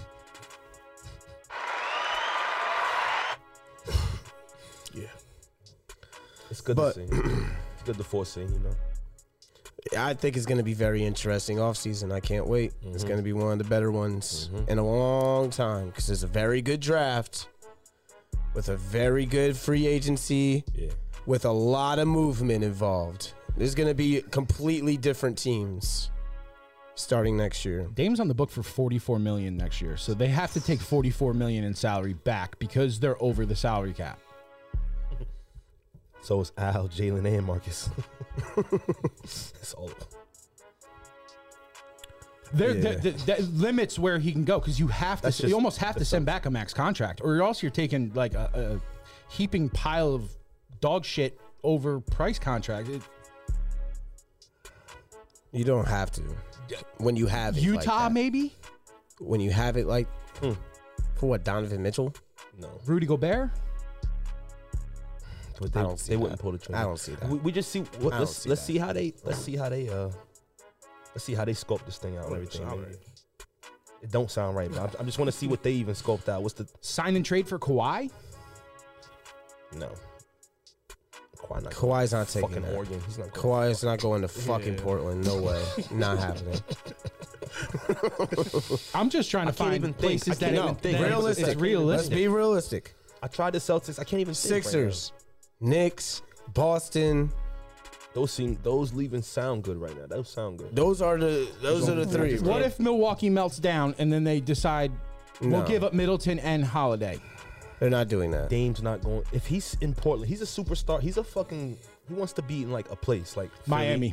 Yeah. It's good But- to see. It's good to foresee. You know. I think it's going to be very interesting offseason. I can't wait. It's Mhm. going to be one of the better ones Mhm. in a long time because it's a very good draft with a very good free agency Yeah. with a lot of movement involved. There's going to be completely different teams starting next year. Dame's on the book for forty-four million dollars next year, so they have to take forty-four million dollars in salary back because they're over the salary cap. So it's Al, Jalen, and Marcus. It's all. There, Yeah. there- there- that limits where he can go because you have to. That's you just- almost have to that's send back a max contract, or else you're taking like a, a heaping pile of dog shit over price contract. It- You don't have to when you have it like Utah, that. maybe. when you have it like Hmm. for what Donovan Mitchell. No, Rudy Gobert. but they, I don't see they that. wouldn't pull the trigger. I don't see that. We, we just see. What, I don't let's see let's that. see how they let's see how they uh let's see how they sculpt this thing out and everything. Sound Maybe. right. It don't sound right, but I, I just want to see what they even sculpted out. What's the Sign and trade for Kawhi. no? Kawhi not Kawhi's not taking fucking that. Oregon. He's not. Going Kawhi's not going to fucking Yeah. Portland. No way. Not happening. I'm just trying to I can't find even think. places I that, can't it- even think. that it's- Realistic. it's realistic. Let's be realistic. I tried the Celtics. I can't even think right Sixers, Knicks, Boston. now. Those seem those leaving sound good right now. Those sound good. Those are the those are the three. What if Milwaukee melts down and then they decide No. we'll give up Middleton and Holiday? They're not doing that. Dame's not going. If he's in Portland, he's a superstar. He's a fucking. He wants to be in like a place like Philly. Miami.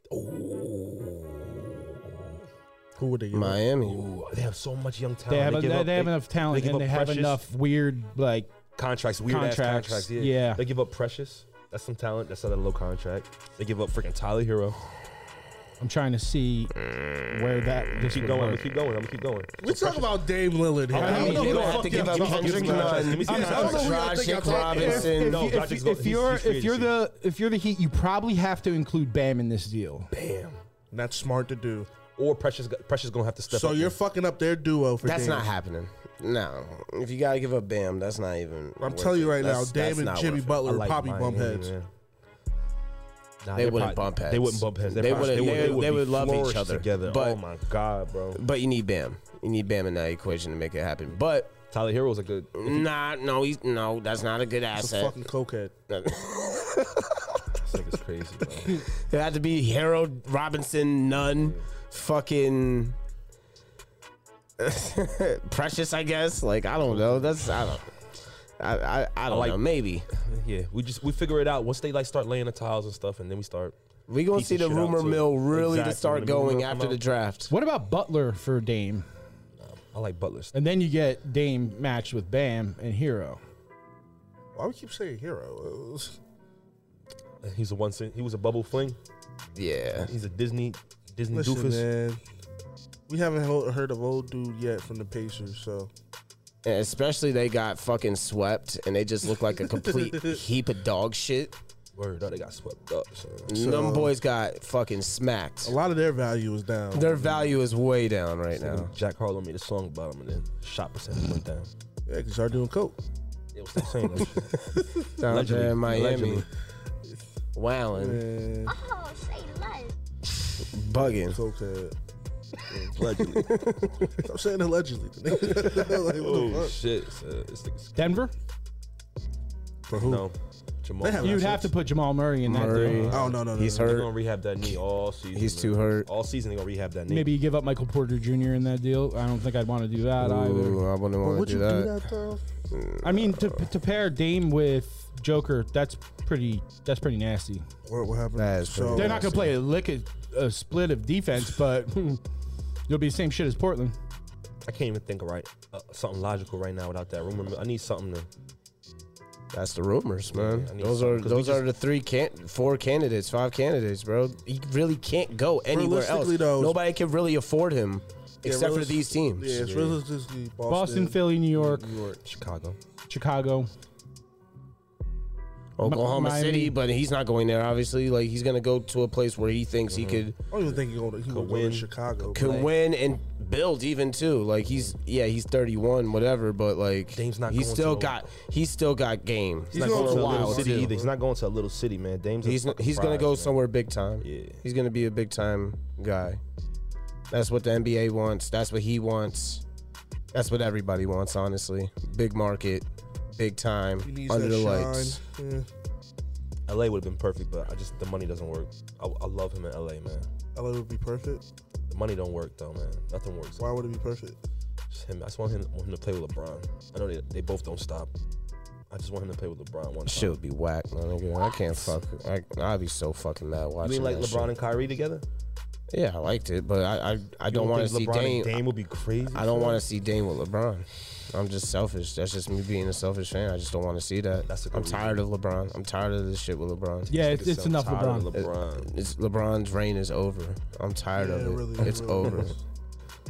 Who would they get? Miami. Ooh, they have so much young talent. They have, a, give they, up- they have enough talent give and up they have Precious. enough weird like contracts, weird contracts, ass contracts. Yeah. yeah. They give up Precious. That's some talent. That's at a low contract. They give up freaking Tyler Hero. I'm trying to see where that this Keep would going. I'm work. gonna keep going. I'm gonna keep going. We talk about Dame Lillard here. I I mean, don't know they who the would have fuck to you give up give Kendrick Kendrick Nunn. Nunn, Let me see Yeah, his I don't know who y'all Dragic, think I'm talking about. Robinson. If, No, you- Dragic's if, go- if he's- you're he's free if you're agency. the if you're the Heat, you probably have to include Bam in this deal. Bam. And that's smart to do. Or Precious. Precious gonna have to step So up. you're there. fucking up their duo for That's Dame. not happening. No. If you gotta give up Bam, that's not even. I'm worth telling you it. right now, That's- that's Dame and not Jimmy worth it. Butler I would like probably bump Miami, heads. man. Nah, They they're wouldn't probably- bump heads. They wouldn't bump heads. They probably- wouldn't- would- they- would they be would love each flourished other. together. But- oh my god, bro. But you need Bam. You need Bam in that equation to make it happen. But Tyler Hero's a good. nah, no, he's no. That's not a good It's a asset. fucking cokehead. This nigga's crazy, bro. It had to be Harold Robinson, Nunn, fucking Precious, I guess. Like I don't know. That's I don't. I I, I don't like- know. Maybe Yeah, we just we figure it out once they like start laying the tiles and stuff, and then we start. we gonna see piecing the shit out, rumor too. mill really Exactly, to start when the rumor going mill come after the out. draft. What about Butler for Dame? I like Butler's. And then you get Dame matched with Bam and Hero. Why we keep saying hero? He's a one. He was a bubble fling. Yeah, He's a Disney Disney Listen, doofus. man. We haven't ho- heard of old dude yet from the Pacers, so and especially they got fucking swept and they just look like a complete heap of dog shit. Word, oh, they got swept up. So. And them boys got fucking a smacked. lot of their value is down. Their value is way down right now. Jack Harlow made a song about him, and then shot percentage went down. Yeah, because y'all doing coke. It was the same. Down Allegedly. there in Miami, Allegedly. wowing, Man, Oh, say less. bugging. cokehead. Allegedly. I'm saying allegedly. like, what the Oh fuck? shit! So this nigga's Denver? For who? no. Jamal. They have You'd assets. have to put Jamal Murray in that Murray. deal. Oh no no no. He's no. They're hurt. gonna rehab that knee all season. He's man. too hurt. All season they gonna rehab that knee. Maybe you give up Michael Porter Junior in that deal. I don't think I'd want to do that either. Ooh, I wouldn't But want would to you do do that. that though? I mean, to, to pair Dame with Joker, that's pretty. That's pretty nasty. What, what happened? That is pretty They're not nasty. gonna play a lick a, a split of defense, but you'll be the same shit as Portland. I can't even think of right uh, something logical right now without that rumor. I need something to. That's the rumors, man. Yeah, I need those something, are 'cause we those are the three can four candidates, five candidates, bro. He really can't go anywhere else. Realistically, though, Nobody can really afford him Yeah, except for realis- these teams. Yeah, it's Yeah. realistically Boston, Boston, Philly, New York, New York. Chicago. Chicago. Oklahoma Miami. City, but he's not going there. Obviously, like he's gonna go to a place where he thinks he could I don't even think he, gonna, he would go win. to Chicago. could but- win and build even too. Like he's yeah, he's thirty-one, whatever, but like Dame's not he's going still to- got he's still got game. He's, He's not going going to to a a little while, city too. either. He's not going to a little city, man. Dame's a He's fucking he's gonna prize, go man. somewhere big time. Yeah. He's gonna be a big time guy. That's what the N B A wants. That's what he wants. That's what everybody wants, honestly. Big market, big time, He needs under that the shine. lights. Yeah. L A would have been perfect, but I just the money doesn't work. I, I love him in L A, man. L A would be perfect. The money don't work though, man. Nothing works. Why would it be perfect? Just him. I just want him, want him to play with LeBron. I know they, they both don't stop. I just want him to play with LeBron one time. Shit would be whack, man. Nigga. I can't fuck. I, I'd be so fucking mad You watching mean like that LeBron shit. and Kyrie together? Yeah, I liked it, but I I, I You don't want to think see LeBron Dame. and Dame would be crazy. I don't want to see Dame with LeBron. I'm just selfish. That's just me being a selfish fan. I just don't want to see that. That's a good I'm tired of LeBron. I'm tired of this shit with LeBron. Yeah, it's, it's enough LeBron. LeBron. It's LeBron's reign is over. I'm tired Yeah, of it. it really- it it's really over. is.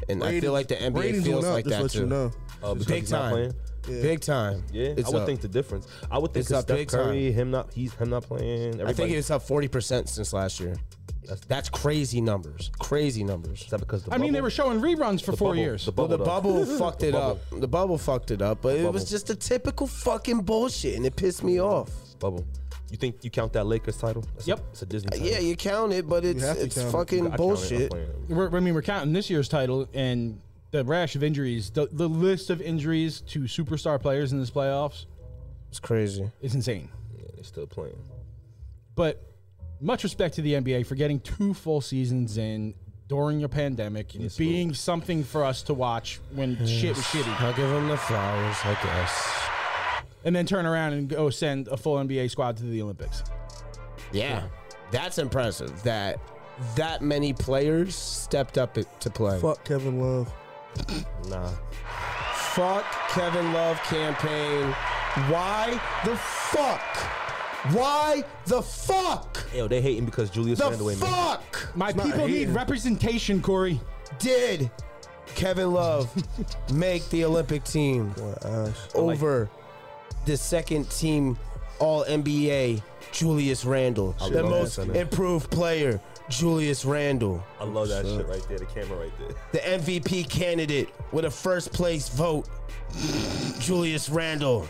and I feel like the N B A Ratings feels went up, like just that let too. You know. Uh, because Big he's not time. playing. Yeah. Big time. Yeah, It's I would up. think the difference. I would think It's that up Steph big Curry, time. him not, he's him not playing. I think everybody- it's up forty percent since last year. That's- That's crazy numbers. Crazy numbers. Is that because the I mean, they bubble? were showing reruns for The four bubble- years. The Well, bubble, the though. bubble fucked it bubble. up. The bubble fucked it up, but it was bubble. just a typical fucking bullshit, and it pissed me off. Bubble. You think you count that Lakers title? That's Yep. A, it's a Disney title. Yeah, you count it, but it's have to it's count it. fucking I count it, I'm bullshit. playing. We're, I mean, we're counting this year's title and the rash of injuries. The, the list of injuries to superstar players in this playoffs It's crazy. is insane. Yeah, they're still playing. But much respect to the N B A for getting two full seasons in during a pandemic and Yes, being something for us to watch when shit was shitty. I'll give them the flowers, I guess. And then turn around and go send a full N B A squad to the Olympics. Yeah, that's impressive. That that many players stepped up it to play. Fuck Kevin Love. Nah. Fuck Kevin Love campaign. Why the fuck? Why the fuck? Yo, they hating because Julius The Randle ain't made it. fuck My not people need hating. representation, Corey. did Kevin Love make the Olympic team Ash. over the second team All N B A Julius Randle, I the love most that, son. improved player Julius Randle, I love that shit right there. The camera right there. the M V P candidate with a first place vote Julius Randle.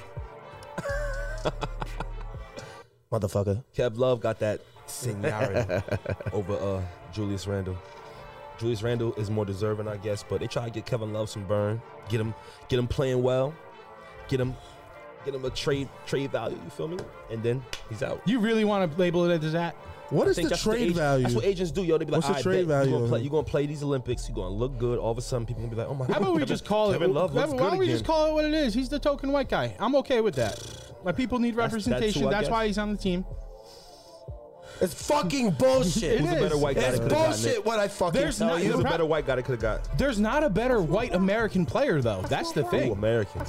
Motherfucker. Kev Love got that seniority over uh, Julius Randle. Julius Randle is more deserving, I guess, but they try to get Kevin Love some burn, get him, get him playing well, get him, get him a trade trade value. You feel me? And then he's out. You really want to label it as that? What I is think the that's what trade agent- value? That's what agents do, yo. They be like, What's the "I trade bet value You're gonna, of play, him? you're gonna play these Olympics. You're gonna look good. All of a sudden, people gonna be like, oh my How god. about we Kevin- just call it? Kevin Love Why looks why good don't we again. just call it what it is? He's the token white guy. I'm okay with that. My people need That's- that's representation. who I That's guess. why he's on the team. It's fucking bullshit. It Who's a is. better white guy It's that could have gotten bullshit it? what I fucking There's tell not- you. Who's a Pro- better white guy that could have got? There's not a better white American player though. That's the Ooh, thing. American.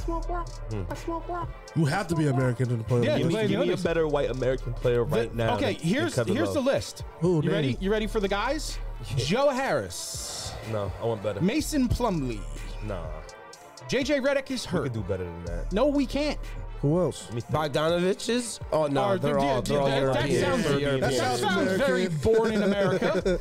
You have to be American in the playoffs. Yeah, Give me, play the give me a Olympics. better white American player right The- now. Okay, than- here's than Kevin here's the Love. list. Who, You name? ready? You ready for the guys? Joe Harris, No, I want better. Mason Plumlee, Nah, J J Redick is we hurt. could do better than that. No, we can't. Who else? Let me think. Bogdanovich's? Oh no, Or- they're yeah, all they're all that, that European. sounds, They're that European. sounds, American. very born in America.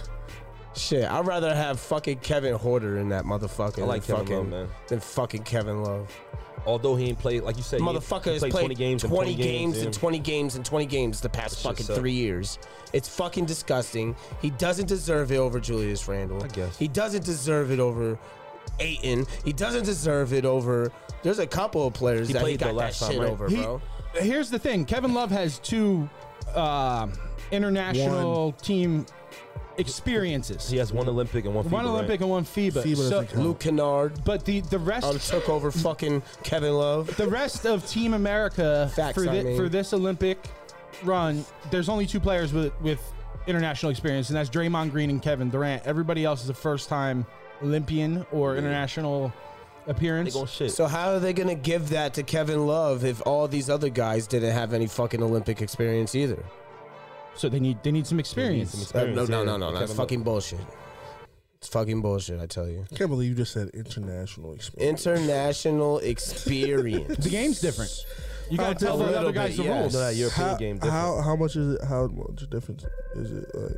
Shit, I'd rather have fucking Kevin Horter in that motherfucker I like than Kevin fucking, Love, man. than fucking Kevin Love. Although he ain't played, like you said, he- Motherfucker he has played played twenty games, and twenty games yeah. and twenty games and twenty games the past That shit fucking suck. three years. It's fucking disgusting. He doesn't deserve it over Julius Randle. I guess. He doesn't deserve it over Ayton. He doesn't deserve it over. There's a couple of players He that he played got the that last time, shit right? over, He- bro. Here's the thing: Kevin Love has two um international team experiences. He has one Olympic and one FIBA, one Olympic right? and one FIBA. FIBA So- doesn't count. Luke Kennard but the the rest um, took over fucking Kevin Love. the rest of Team America Facts, for, I thi- mean. for this Olympic run, there's only two players with with international experience, and that's Draymond Green and Kevin Durant. Everybody else is a first time Olympian or international They appearance. gon' shit. So how are they gonna give that to Kevin Love if all these other guys didn't have any fucking Olympic experience either? So they need they need some experience. some Uh, experience. no, no, yeah, no, no, for that's Kevin fucking bullshit. It's fucking bullshit, I tell you. I can't believe you just said international experience. International experience. The game's different. You How gotta tell different? the A other little guys bit, the yes. rules. No, that European how, game different. how how much is it? How much difference is it? Like,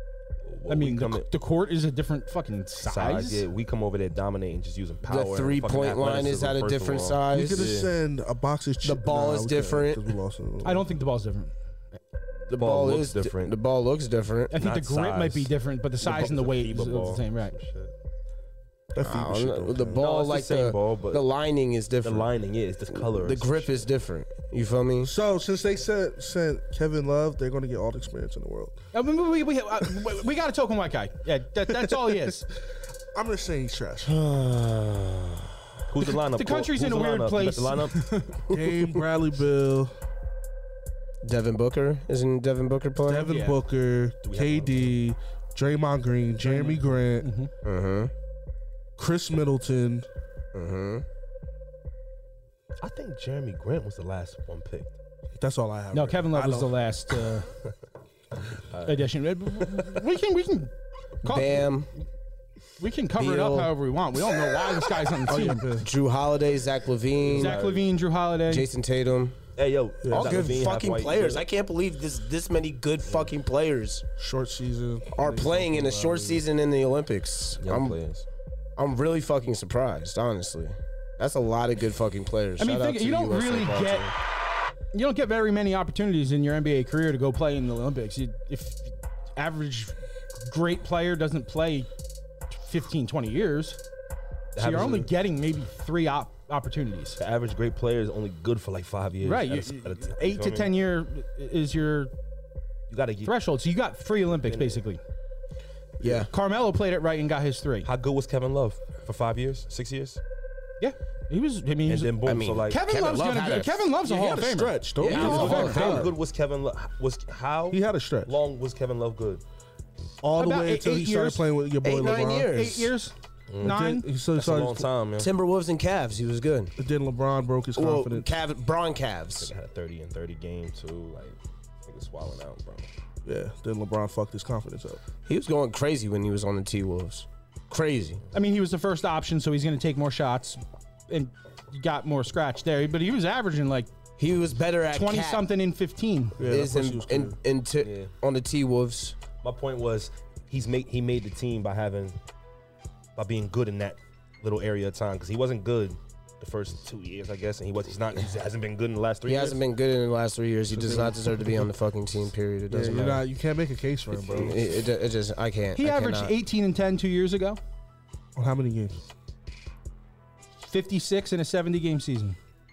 I mean, we the, come in- the court is a different fucking size. size. Yeah, we come over there dominating, just using power. The and three fucking point line is athleticism, at a first of different all. size. you could just Yeah. send a box of chip. ball is we can't, different. 'cause we lost it. I don't think the ball's different. The ball ball, looks is di- different. The ball looks different. I think Not the grip might be size. different, but the size ball- and the the weight is FIBA the ball. same, right? That I FIBA don't shit know. don't The count. ball, No, it's the like same the, ball, but the lining is The different. lining is the color. The grip is different. You feel me? So since they sent sent Kevin Love, they're going to get all the experience in the world. I mean, we, we, uh, we, we got a token white guy. Yeah, that, that's all he is. I'm just saying he's trash. Who's the lineup? The country's Who's in a the weird lineup? You got place. The lineup. Game Bradley Bill, Devin Booker isn't Devin Booker playing? Devin Yeah. Booker, we have K D, Draymond Green, Jeremy Grant, Uh huh. Chris Middleton. Uh huh. I think Jeremy Grant was the last one picked. That's all I have. No, right Kevin now. Love I was the don't- last uh, addition. We can we can call, Bam. We can cover it up Beal. however we want. We don't know why this guy's on the Oh, yeah, team. man. Drew Holiday, Zach Levine, Zach Levine, Drew Holiday. Jason Tatum. Hey yo, All Zach good Levine, half fucking white, players. good. I can't believe this this many good fucking players Short season. are playing in a short season in the Olympics. Young I'm players. I'm really fucking surprised, honestly. That's a lot of good fucking players. I mean, Shout out think, to you the don't U S A really ball get team. you don't get very many opportunities in your N B A career to go play in the Olympics. You, if average great player doesn't play fifteen, twenty years, so you're happens only in- getting maybe three op- opportunities. The average great player is only good for like five years. Right, At you, a- at a- you eight know to what I ten mean? year is your You gotta get. threshold. So you got three Olympics basically. Yeah. Carmelo played it right and got his three. How good was Kevin Love for five years, six years, Yeah, he was. I mean, he and was, then boom. I mean, so like, Kevin, Kevin Love's Love gonna. had Go, a- Kevin Love's a He Hall had of a Famer. stretch. Don't Yeah, get he me was a wrong. Hall of how Famer. good was Kevin Love? Was how He had a stretch. long was Kevin Love good? All the About way eight- until he eight started years. playing with your boy Eight, nine LeBron. years. Eight years, Mm. nine. He still That's a long started. time, man. Timberwolves and Cavs, he was good. Then LeBron broke his Well, confidence. Cav, Braun Cavs. Had a thirty and thirty game too. Like, niggas swallowing out, bro. Yeah. Then LeBron fucked his confidence up. He was going crazy when he was on the T-Wolves. Crazy. I mean, he was the first option, so he's going to take more shots and got more scratch there. But he was averaging like He was better at twenty cat something in fifteen. Yeah, is that's in, he was in, good. in t- Yeah. on the T-Wolves. My point was, he's made he made the team by having by being good in that little area of time because he wasn't good the first two years, I guess, and he was he's not he hasn't been good in the last three He years. hasn't been good in the last three years. He does not deserve to be on the fucking team, period. It Yeah, doesn't you're matter. not, you can't make a case for him, bro. It, it, it just, I can't. He I averaged cannot. eighteen and ten two years ago, On how many games? fifty-six in a seventy game season.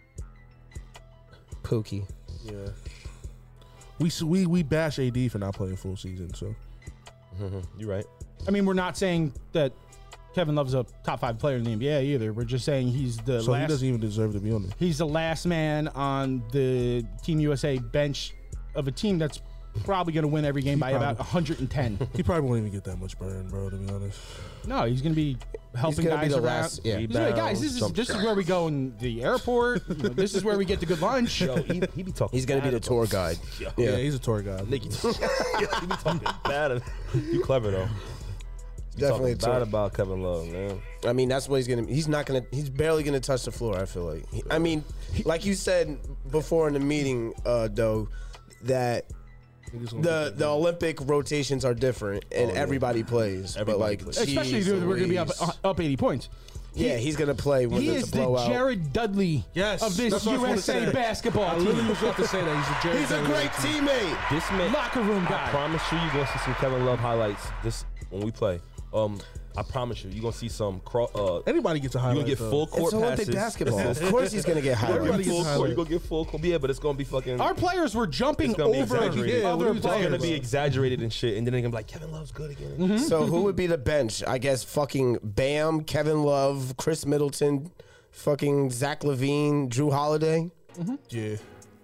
Pookie. Yeah. We s- we we bash A D for not playing full season. So Mhm, you're right. I mean, we're not saying that Kevin Love's a top five player in the N B A either. We're just saying he's the so he last. doesn't even deserve to be on there. He's the last man on the Team U S A bench of a team that's probably going to win every game by about probably- one hundred ten. He probably won't even get that much burn, bro. To be honest. No, he's going to be helping gonna be guys the around. last- yeah. He's like, guys, this is Rebounds, this is jump where we go in the airport. You know, this is where we get the good lunch. Yo, he, he be talking. He's gonna be bad the about- tour guide. Yo, Yeah, Yeah, he's a tour guide. Nick, you- he be talking bad. of- You clever though. You Definitely a talking bad tour. about Kevin Love, man. I mean, that's what he's gonna. He's not gonna. He's barely gonna touch the floor. I feel like. He- I mean, like you said before in the meeting, uh, though, that Niggas gonna the get the Olympic rotations are different and Oh, yeah. everybody plays. Everybody but like, plays. Especially jeez if we're going to be up Louise. up eighty points. Yeah, he's gonna play when He it's is a the blowout. Jared Dudley Yes, of this that's what I was U gonna S A say. basketball I team. literally was about to say that he's a Jerry He's a Dudley great team. teammate. This man, Locker room I guy. promise you, you're gonna see some Kevin Love highlights this when we play. Um, I promise you, you're gonna see some. Cro- uh, Anybody gets a you're highlight. gonna get though. full court It's Olympic passes. basketball. Of course, he's gonna get Everybody highlights. gets Full highlights. court, you're gonna get full court. Yeah, but it's gonna be fucking. Our players were jumping It's gonna be over exaggerated. Yeah, what are other you talking It's gonna players. be exaggerated and shit, and then they're gonna be like, Kevin Love's good again. Mm-hmm. So who would be the bench? I guess fucking Bam, Kevin Love, Chris Middleton, fucking Zach Levine, Drew Holiday. Yeah.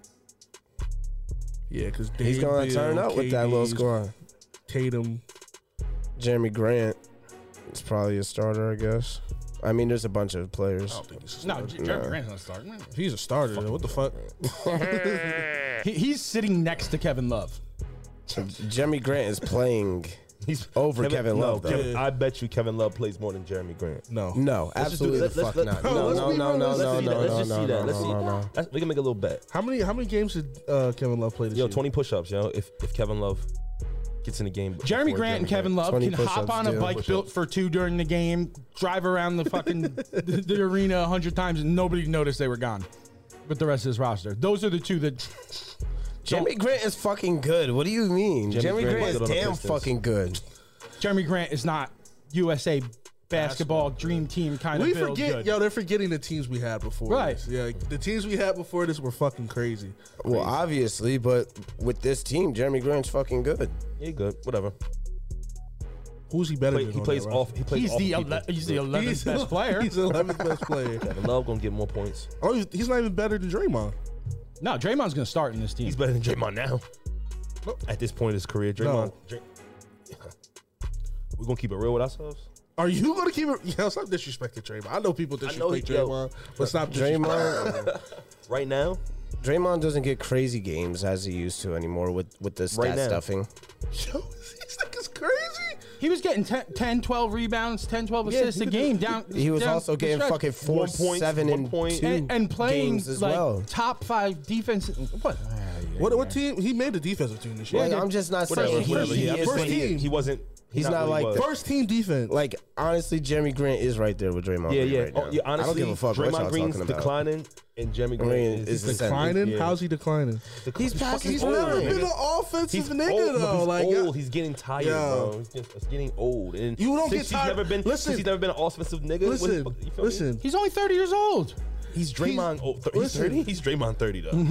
Yeah, because He's gonna turn up with that little score. Tatum. Jeremy Grant is probably a starter, I guess. I mean, there's a bunch of I players. don't think he's a No, starter. J- Jeremy Grant's not starting. If he's a starter, then what the fuck? He, he's sitting next to Kevin Love. Jeremy Grant is playing. He's Over Kevin no, Love, though. Kevin- I bet you Kevin Love plays more than Jeremy Grant. No. No, Let's just do absolutely it. the Let's- fuck let's- not. let's- No, let's no, be no, real. no, Let's no, see no, that. Let's no, just no, see that. no, Let's no, see. no, no. That's- We can make a little bet. How many how many games did uh, Kevin Love play this Yo, year? twenty push-ups, yo. If if Kevin Love gets in the game, Jeremy before Grant and Kevin Love twenty can hop push-ups, on a dude. bike Push-ups. built for two during the game, drive around the fucking the, the arena a hundred times, and nobody noticed they were gone with the rest of his roster. Those are the two that. Jeremy Grant is fucking good. What do you mean? Jeremy Jeremy Grant Grant was is good on the damn Pistons. fucking good. Jeremy Grant is not U S A basketball dream team kind We of build. forget, good. yo, they're forgetting the teams we had before. Right. This. Yeah, like, the teams we had before this were fucking crazy. Well, obviously, but with this team, Jeremy Grant's fucking good. Yeah, good. Whatever. Who's he better Play, than? he on plays that off. He plays He's off the people. ele- he's the eleventh He's best player. He's the eleventh best player. Kevin Love gonna get more points. Oh, he's, he's not even better than Draymond. No, Draymond's gonna start in this team. He's better than Draymond now. Nope. At this point in his career, Draymond. Dray- We're gonna keep it real with ourselves. Are you gonna keep it? Yo, stop disrespecting Draymond. I know people I know disrespect he- yo. Draymond, but stop disrespecting. Draymond, Right now, Draymond doesn't get crazy games as he used to anymore with with the stat Right now. stuffing. Yo, these niggas crazy. He was getting ten, ten twelve rebounds, ten, twelve assists he a could game. do- Down. He was down also the getting stretch. fucking four, One point, seven, one and point. two and, and playing games as like well. top five defense. What? What what team? He made the defensive team this year. Like, I'm just not Whatever, saying he, whatever. he Yeah, is first what he team. is. He wasn't. He's not what he like was. the- First team defense. Like, honestly, Jeremy Grant is right there with Draymond. Yeah, Green yeah. Right Oh, now. yeah. Honestly, I don't give a fuck what Draymond y'all Green's talking about. declining, and Jeremy Grant Green is, is the same. declining? Yeah. How's he declining? He's past fucking his old, He's never prime. nigga. been an offensive He's nigga old, but though. he's Like old. He's getting tired, Yo. bro. He's, just, he's getting old. And You don't since get tired- He's never been. Listen. since he's never been an offensive nigga. what the listen, fuck- you feel me? listen. He's only thirty years old. He's Draymond. oh, th- he's listen. thirty. He's Draymond thirty though.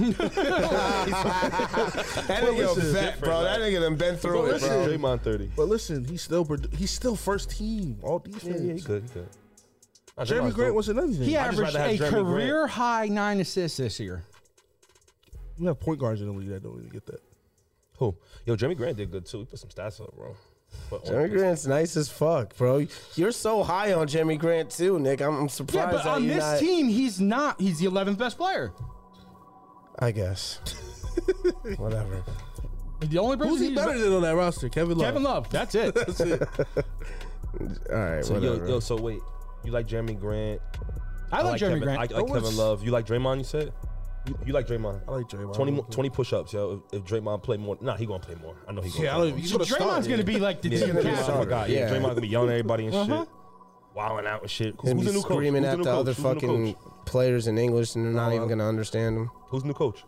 That nigga listen. vet, bro. That nigga done been through it, He's bro. Draymond thirty. But listen, he's still produ- he's still first team all defense. Yeah, yeah, he good. He good. Nah, Jeremy Draymond's Grant dope. wasn't anything. He I just averaged rather have a Jeremy Grant. career high nine assists this year. You have point guards in the league that don't even get that. Who? Yo, Jeremy Grant did good too. He put some stats up, bro. But Jeremy Grant's nice as fuck, bro. You're so high on Jeremy Grant too, Nick. I'm, I'm Yeah, surprised but that on you're this not. team, he's not. He's the eleventh best player. I guess. Whatever. The only person Who's he he's better than on that roster? Kevin Love. Kevin Love. That's it. That's it. All right, So, whatever. yo, yo, so wait, you like Jeremy Grant? I like Jeremy Kevin, Grant. I like I was- Kevin Love. You like Draymond? You said. You, you like Draymond? I like Draymond. twenty, mo- twenty push-ups, yo. If, if Draymond play more, nah, he gonna play more. I know he gonna. Yeah, I play don't, more. he's So gonna start. Draymond's going to be like the Yeah, team he's gonna be gonna be captain. my guy. Yeah, Yeah. Draymond gonna be yelling at everybody and Uh-huh. shit, wilding out and shit. Gonna Who's be the new coach? screaming Who's at new the coach? other Who's the new fucking coach? players in English, and they're not Oh, even I- gonna understand them. Who's the new coach?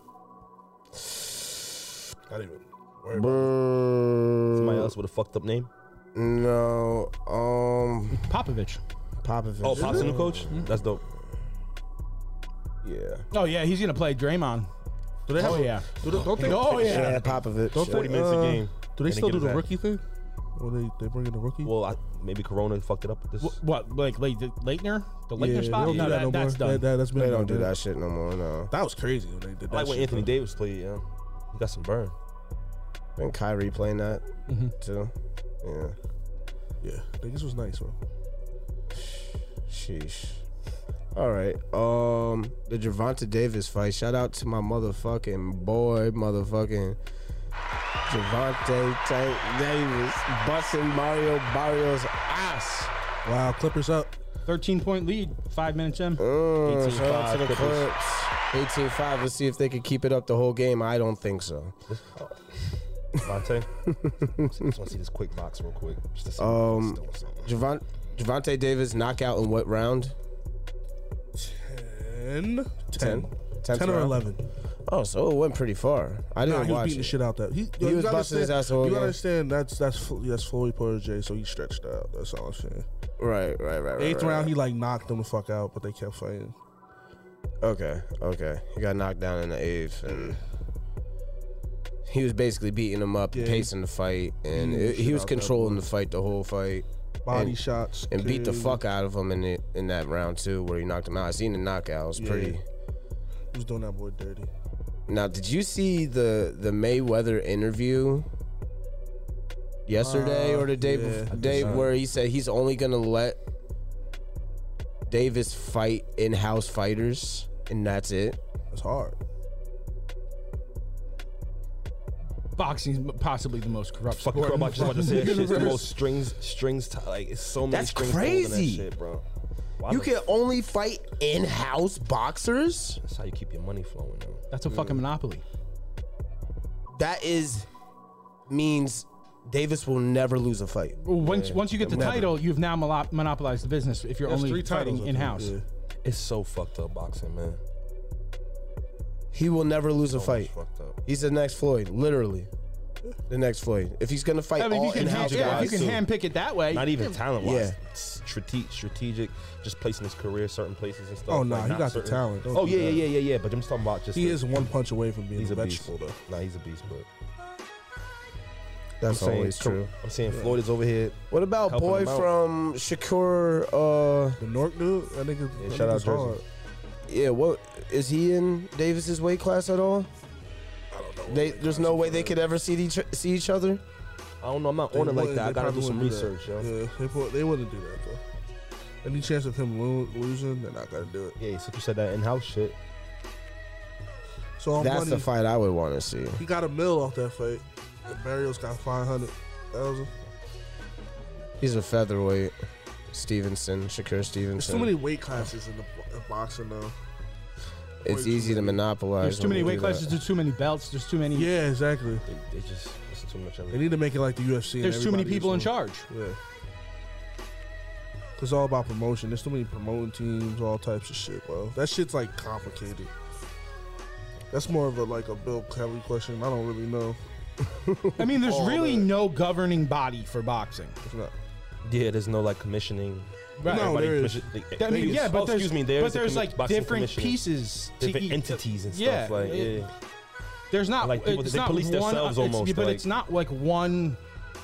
Not even worry about Somebody Brr, else with a fucked up name? no, um, Popovich. Popovich. Oh, Pop's the new coach. Mm-hmm. That's dope. Yeah. Oh, yeah, he's going to play Draymond. Do they have Oh, a- yeah. Do they, don't they? Oh, Yeah, yeah. Popovich. Don't Forty they, minutes a uh, game. Do they and still get do his the ass. rookie thing? When they they bring in the rookie? Well, I, maybe Corona fucked it up with this. Wh- What, like late, Leitner? The yeah, Leitner they spot? don't No, do that that, no that's more. done. That, that, has been They don't done, do yeah. that shit no more. No. That was crazy when they did that. I like when shit, Anthony bro. Davis played. Yeah, he got some burn. And Kyrie playing that too. Yeah. Yeah, niggas was nice, bro. Sheesh. All right. Um, the Gervonta Davis fight. Shout out to my motherfucking boy, motherfucking Gervonta Tank Davis busting Mario Barrios' ass. Wow, Clippers up. thirteen-point lead, five minutes in. Mm, shout out to the eighteen five Clips. eighteen five. Let's see if they could keep it up the whole game. I don't think so. Vontae, just want to see this quick box real quick. Just to see Um, what's doing something. Javon, Gervonta Davis knockout in what round? ten, ten, Tenth ten or round? eleven. Oh, so it went pretty far. I Nah, didn't he was watch beating the it. shit out that. He, yo, He you was gotta busting his understand- ass the whole You gotta game. understand that's that's Flo- that's Floyd Protege, so he stretched out. That's all I'm saying. Right, right, right, right. Eighth right, round, right. he like knocked them the fuck out, but they kept fighting. Okay, okay. He got knocked down in the eighth, and he was basically beating him up, Yeah. pacing the fight, and Beating it, the he shit was out that controlling boy. the fight the whole fight, Body And- shots and beat the crazy. fuck out of him in it in that round too, where he knocked him out. I seen the knockout. It was Yeah. pretty. He was doing that boy dirty. Now, did you see the the Mayweather interview yesterday Uh, or the day yeah, before, I day saw it. where he said he's only gonna let Davis fight in-house fighters, and that's it? That's hard. Boxing's possibly the most corrupt Fuck, sport. I'm in about to say that the shit's the universe. most strings, strings, t- like it's so many That's strings pulled in crazy. that shit, bro. Why You the can f- only fight in-house boxers? That's how you keep your money flowing, though. That's a fucking monopoly. That is means Davis will never lose a fight. Well, Once once you get the Never. title, you've now mono- monopolized the business. If you're That's only three fighting titles, I in think, house, yeah. It's so fucked up boxing, man. He will never lose a So fight. much fucked up. He's the next Floyd, literally. The next Floyd. If he's gonna fight I mean, all if you can, in-house yeah, guys, if you can handpick it that way. Not even talent wise. Yeah. Strate- strategic, just placing his career certain places and stuff. Oh, nah, like, he not got the certain- talent. Don't Oh do yeah, yeah, that. yeah, yeah, yeah. But I'm just talking about just. He the- is one punch away from being He's a a beast. vegetable, though. Nah, he's a beast, but that's I'm saying, always true. I'm saying Floyd is over here. What about Helping boy him out. from Shakur? Uh, The Nork dude, that nigga. Yeah, that shout out nigga's Jersey. hard. yeah, what is he in Davis's weight class at all? I don't know. They, there's no way they could ever see each see each other. I don't know. I'm not They on it like wouldn't- that. I they gotta do probably some wouldn't do research, that. yo. Yeah, they, pro- they wouldn't do that though. Any chance of him lo- losing, they're not gonna do it. Yeah, since you said that in-house shit. So on That's money, the fight I would want to see. he got a mill off that fight. And Barrios got five hundred thousand. He's a featherweight. Stevenson, Shakur There's Stevenson. too many weight classes in the in boxing though. It's easy to monopolize. There's too when many you weight do classes. that. There's too many belts. There's too many. Yeah, exactly. They, they just it's too much. They need to make it like the U F C. and There's too many everybody people in is charge. doing- Yeah. It's all about promotion. There's too many promoting teams, all types of shit, bro. That shit's like complicated. That's more of a like a Bill Kelly question. I don't really know. I mean, there's All really that. no governing body for boxing. It's not. Yeah, there's no like commissioning. Right. No, Everybody there is. commission- they- I mean, they- yeah, but oh, there's, excuse me. There's but the there's commi- like boxing different commission. pieces, to different each- entities and yeah, stuff. Like, it- yeah. There's not Like, people- it's they not police one, themselves it's- almost, but like- it's not like one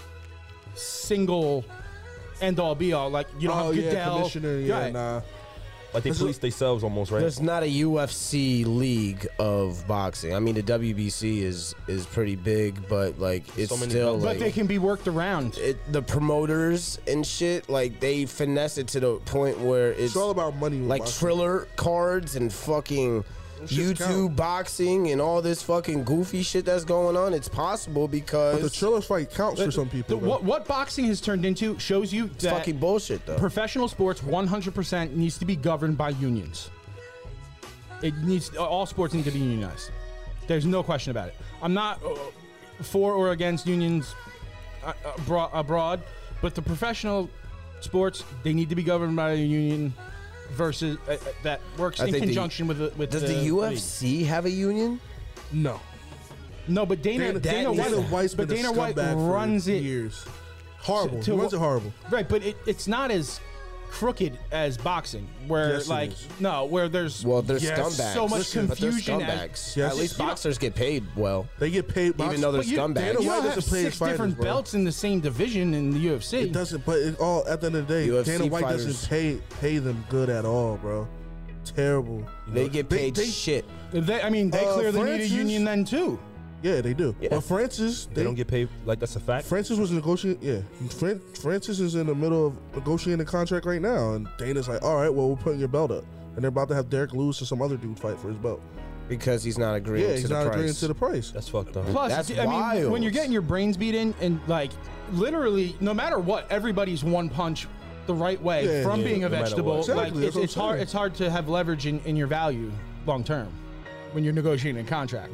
single end all be all. Like you don't Oh have yeah, Goodell. commissioner. Yeah, Right. nah. Like they This is- police themselves almost, right? There's not a U F C league of boxing. I mean, the W B C is is pretty big, but like it's So many still belts. like But they can be worked around. it, the promoters and shit. Like they finesse it to the point where it's It's all about money. with like boxing. Triller cards and fucking Those shits YouTube count. boxing and all this fucking goofy shit that's going on. It's possible But the because Triller fight counts for some people. The- bro. what what boxing has turned into shows you it's that fucking bullshit though. professional sports one hundred percent needs to be governed by unions. It needs all sports need to be unionized. There's no question about it. I'm not uh, for or against unions uh, abroad, abroad, but the professional sports they need to be governed by a union versus uh, uh, that works I in think the- conjunction with the, with Does the, the U F league. C have a union? No. No, but Dana Dana, Dana, Dana White, White's but been a Dana White scumbag for runs it years. Horrible. to- he runs it horrible. right, but it, it's not as crooked as boxing, where Yes, it like is. no, where there's Well, there's Yes, scumbags. so much Listen, but they're confusion scumbags. as- Yes. At least You know- boxers get paid well, They get paid. even though they're But you- scumbags. Dana you White don't have doesn't pay his six fighters, different bro. belts in the same division in the U F C. It doesn't. But it all at the end of the day, U F C Dana White fighters- doesn't pay pay them good at all, bro. Terrible. You They know, get paid they- shit. They, I mean, they Uh, clearly Francis- need a union then too. Yeah, they do. Yeah. But Francis, they they, don't get paid. Like that's a fact. Francis was negotiating. Yeah, Fran, Francis is in the middle of negotiating a contract right now, and Dana's like, "All right, well, we're putting your belt up," and they're about to have Derek Lewis or some other dude fight for his belt. Because he's not agreeing Yeah, to he's the not price. agreeing to the price. That's fucked up. Plus, That's I mean, wild. when you're getting your brains beat in, and like literally, no matter what, everybody's one punch the right way Yeah, from yeah, being a no matter vegetable. what. Like Exactly, it's, that's what it's I'm hard. saying. It's hard to have leverage in, in your value long term when you're negotiating a contract.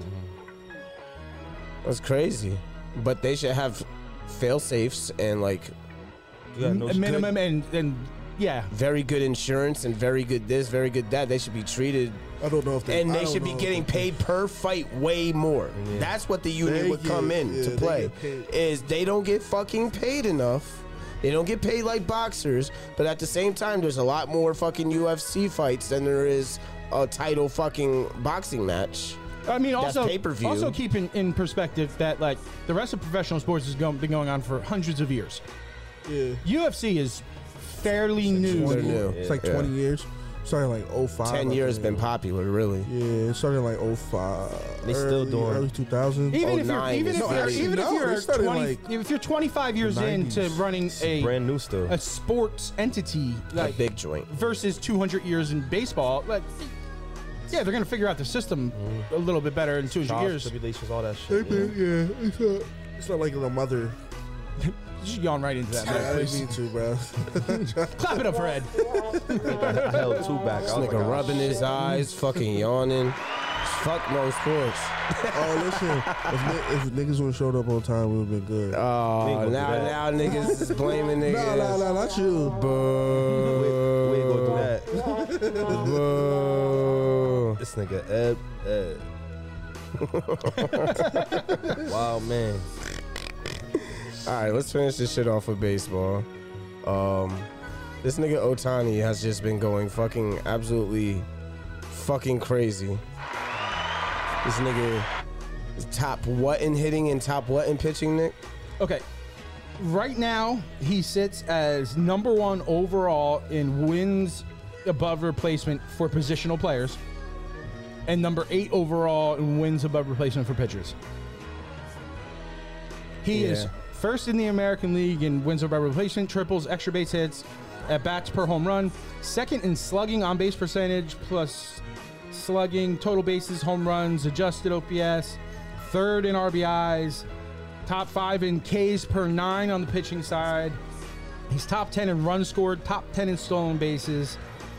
That's crazy. But they should have fail safes and like You got no A minimum and and yeah. very good insurance and very good this, very good that. They should be treated I don't know if they and I they don't should be know if getting they- paid per fight way more. Yeah. That's what the union They would come get- in yeah, to they play. get paid. Is they don't get fucking paid enough. They don't get paid like boxers, but at the same time, there's a lot more fucking U F C fights than there is a title fucking boxing match. I mean, That's also pay-per-view. also keep in, in perspective that like the rest of professional sports has go, been going on for hundreds of years. Yeah, U F C is fairly new. They're new. it's like Yeah. twenty years. Started like oh five. Ten I years think. been popular, really. Yeah, it started in like oh five. They still early, doing- early two thousands. Even Oh, if you're nine even is if very- you're even if No, you're they started twenty like if you're twenty-five years into nineties. running a brand new still. a sports entity A like big joint. versus two hundred years in baseball, like yeah, they're gonna figure out the system a little bit better in two hundred Trials, years. tribulations, all that Hey, shit. man, yeah, it's not, it's not like the mother. Just yawn right into that, I man, didn't please. mean to, bro. Clap it up for Ed. I held two back. This I was nigga like, oh, rubbing his eyes, fucking yawning. Fuck no sports. Oh, listen, if, ni- if niggas would have showed up on time, we would have been good. Oh, We ain't now gonna do now niggas is blaming niggas. No, no, no, not you. Boo. we ain't gonna do that. Boo. This nigga Ed, Ed. Wow, man. All right, let's finish this shit off with baseball. Um, this nigga Otani has just been going fucking absolutely fucking crazy. This nigga is top what in hitting and top what in pitching, Nick? Okay. Right now, he sits as number one overall in wins above replacement for positional players, and number eight overall in wins above replacement for pitchers. He is Yeah. first in the American League in wins above replacement, triples, extra base hits, at bats per home run, second in slugging, on base percentage, plus slugging, total bases, home runs, adjusted O P S, third in R B Is, top five in Ks per nine on the pitching side, He's top ten in runs scored, top ten in stolen bases.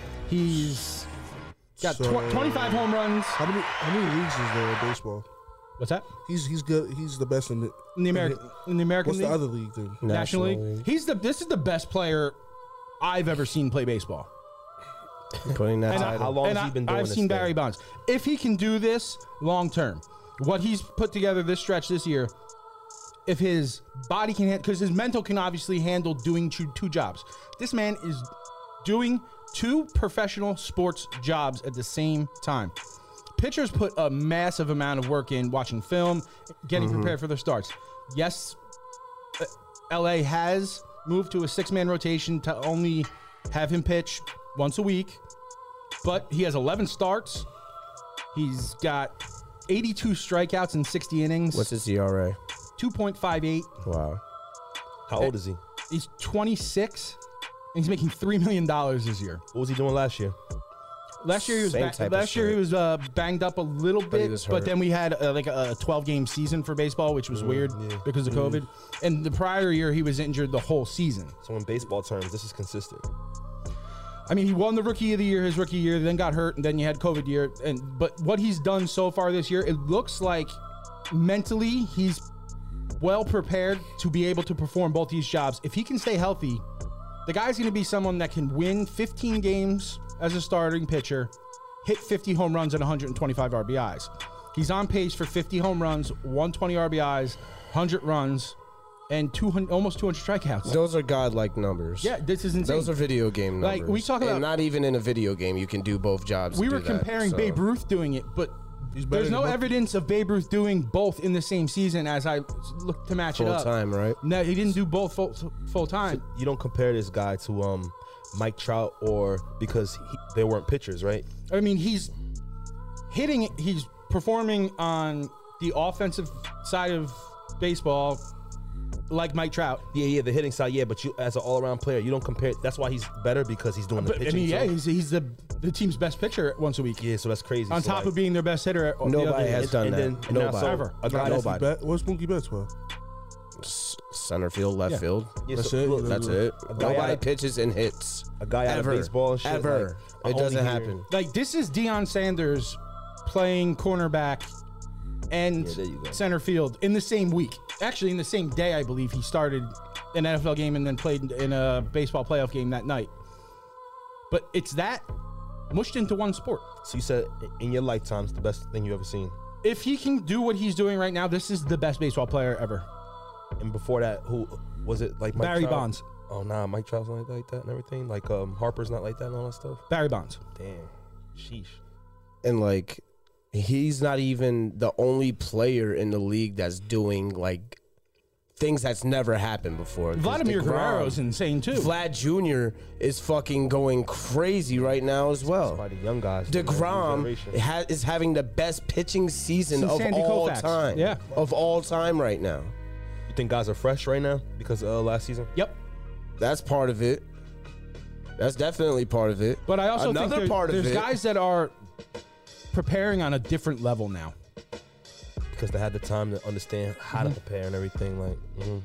He's got So- tw- twenty-five home runs. How many how many leagues is there in baseball? What's that? He's he's good. He's the best in the. In the American, in the American What's League, the other league then? National, National League. League. He's the. This is the best player I've ever seen play baseball. Putting that And I- title. How long and has he I- been doing I've this seen thing? Barry Bonds. If he can do this long term, what he's put together this stretch this year, if his body can handle, because his mental can obviously handle doing two, two jobs. This man is doing two professional sports jobs at the same time. Pitchers put a massive amount of work in watching film, getting prepared for their starts. Yes, uh, L A has moved to a six-man rotation to only have him pitch once a week, but he has eleven starts. He's got eighty-two strikeouts in sixty innings, What's his E R A? two point five eight. Wow. How old is he? He's twenty-six, and he's making three million dollars this year. What was he doing last year? Last year he was Same ba- type of last year he shit. was uh, banged up a little he bit, was but hurt. then we had uh, like a twelve game season for baseball, which was weird yeah. because of COVID. And the prior year he was injured the whole season. So in baseball terms, this is consistent. I mean, he won the rookie of the year his rookie year, then got hurt, and then you had COVID year. And but what he's done so far this year, it looks like mentally he's well prepared to be able to perform both these jobs. If he can stay healthy, the guy's going to be someone that can win fifteen games as a starting pitcher, hit fifty home runs and one hundred twenty-five R B Is. He's on pace for fifty home runs, one hundred twenty R B Is, one hundred runs, and two hundred, almost two hundred strikeouts. Those are godlike numbers. Yeah, this is insane. Those are video game numbers. Like, we talk about- and not even in a video game you can do both jobs. we and were do that, comparing so. Babe Ruth doing it, but He's better there's than no both- evidence of Babe Ruth doing both in the same season as I look to match it full up. time, right? No, he didn't do both full, full time. You don't compare this guy to um Mike Trout or because he, they weren't pitchers, right? I mean, he's hitting, he's performing on the offensive side of baseball like Mike Trout. Yeah, yeah, the hitting side, yeah, but you as an all-around player, you don't compare. That's why he's better because he's doing the But I pitching. mean, yeah, too. he's, he's the the team's best pitcher once a week. yeah, so that's crazy. On So, top like, of being their best hitter. At the Nobody other- has done and that. then- and now Nobody. so Ever. a guy that's Nobody. Bet, what's Mookie Betts for? S- Center field, left Yeah. field. yeah, That's so, it? look, That's it. A guy Nobody out of- pitches and hits. a guy out Ever. of baseball and shit. Ever. like, it I doesn't only hear- happen. Like, this is Deion Sanders playing cornerback and Yeah, there you go. center field in the same week. Actually, in the same day, I believe he started an N F L game and then played in a baseball playoff game that night. But it's that mushed into one sport. So you said in your lifetime, it's the best thing you ever seen. If he can do what he's doing right now, this is the best baseball player ever. And before that, who was it? Like Mike Barry Trout? Bonds. Oh nah, Mike Trout's not like that and everything. Like um, Harper's not like that and all that stuff. Barry Bonds. Damn, sheesh. And like, he's not even the only player in the league that's doing like things that's never happened before. 'Cause Vladimir DeGrom- Guerrero's insane too. Vlad Junior is fucking going crazy right now as well. By the young guys. the new DeGrom generation. ha- is having the best pitching season Since of Sandy all Koufax. time. Yeah. Of all time right now. You think guys are fresh right now because of uh, last season? Yep. That's part of it. That's definitely part of it. But I also Another think there- part of there's it, guys that are preparing on a different level now. Because they had the time to understand how Mm-hmm. to prepare and everything. Like, mhm.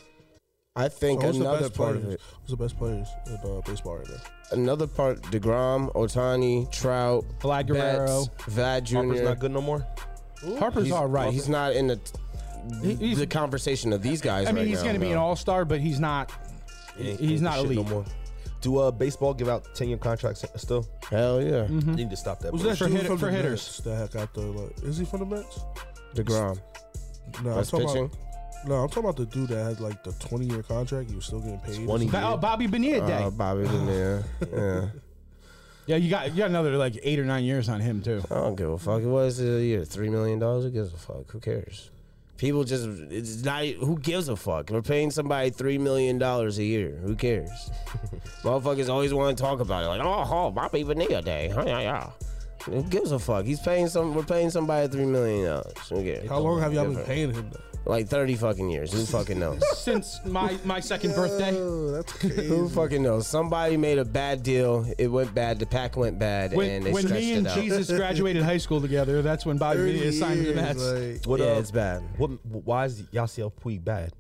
I think So who's the another best part players? of it. Who's the best players in uh, baseball right now? Another part, DeGrom, Otani, Trout, Vlad Guerrero. Betts, Vlad Junior Harper's not good no more. Harper's He's all right. He's not in the He- he's- the conversation of these guys. I mean, right he's now, going to be no. an all-star, but he's not. He ain't- He's ain't not the shit elite. no more. Do uh baseball give out ten year contracts still? Hell yeah, Mm-hmm. You need to stop that. Was bullshit. that For dude hit- from for the hitters. Mets that got the? Like, is he from the Mets? DeGrom. No, I'm Best talking pitching. about. No, I'm talking about the dude that had like the twenty year contract. He was still getting paid. twenty Ba- oh, years. Bobby Bonilla Day. Uh, Bobby Bonilla. Yeah, yeah, you got you got another like eight or nine years on him too. I don't give a fuck. What is it a year? Three million dollars? Who gives a fuck? Who cares? People just, it's not, who gives a fuck? We're paying somebody three million dollars a year. Who cares? Motherfuckers always want to talk about it. Like, oh, oh Bobby Bonilla Day. Oh, yeah, yeah. Who gives a fuck? He's paying some, we're paying somebody three million dollars. Who cares? How long have y'all been Different. paying him? Though? Like thirty fucking years. Who fucking knows? Since my my second birthday. Oh, that's crazy. Who fucking knows? Somebody made a bad deal. It went bad. The pack went bad, When, and they when stretched me it and out. Jesus graduated high school together, that's when Bobby Bonilla signed to the Mets. Like, What, yeah, uh, it's bad. What? Why is Yasiel Puig bad?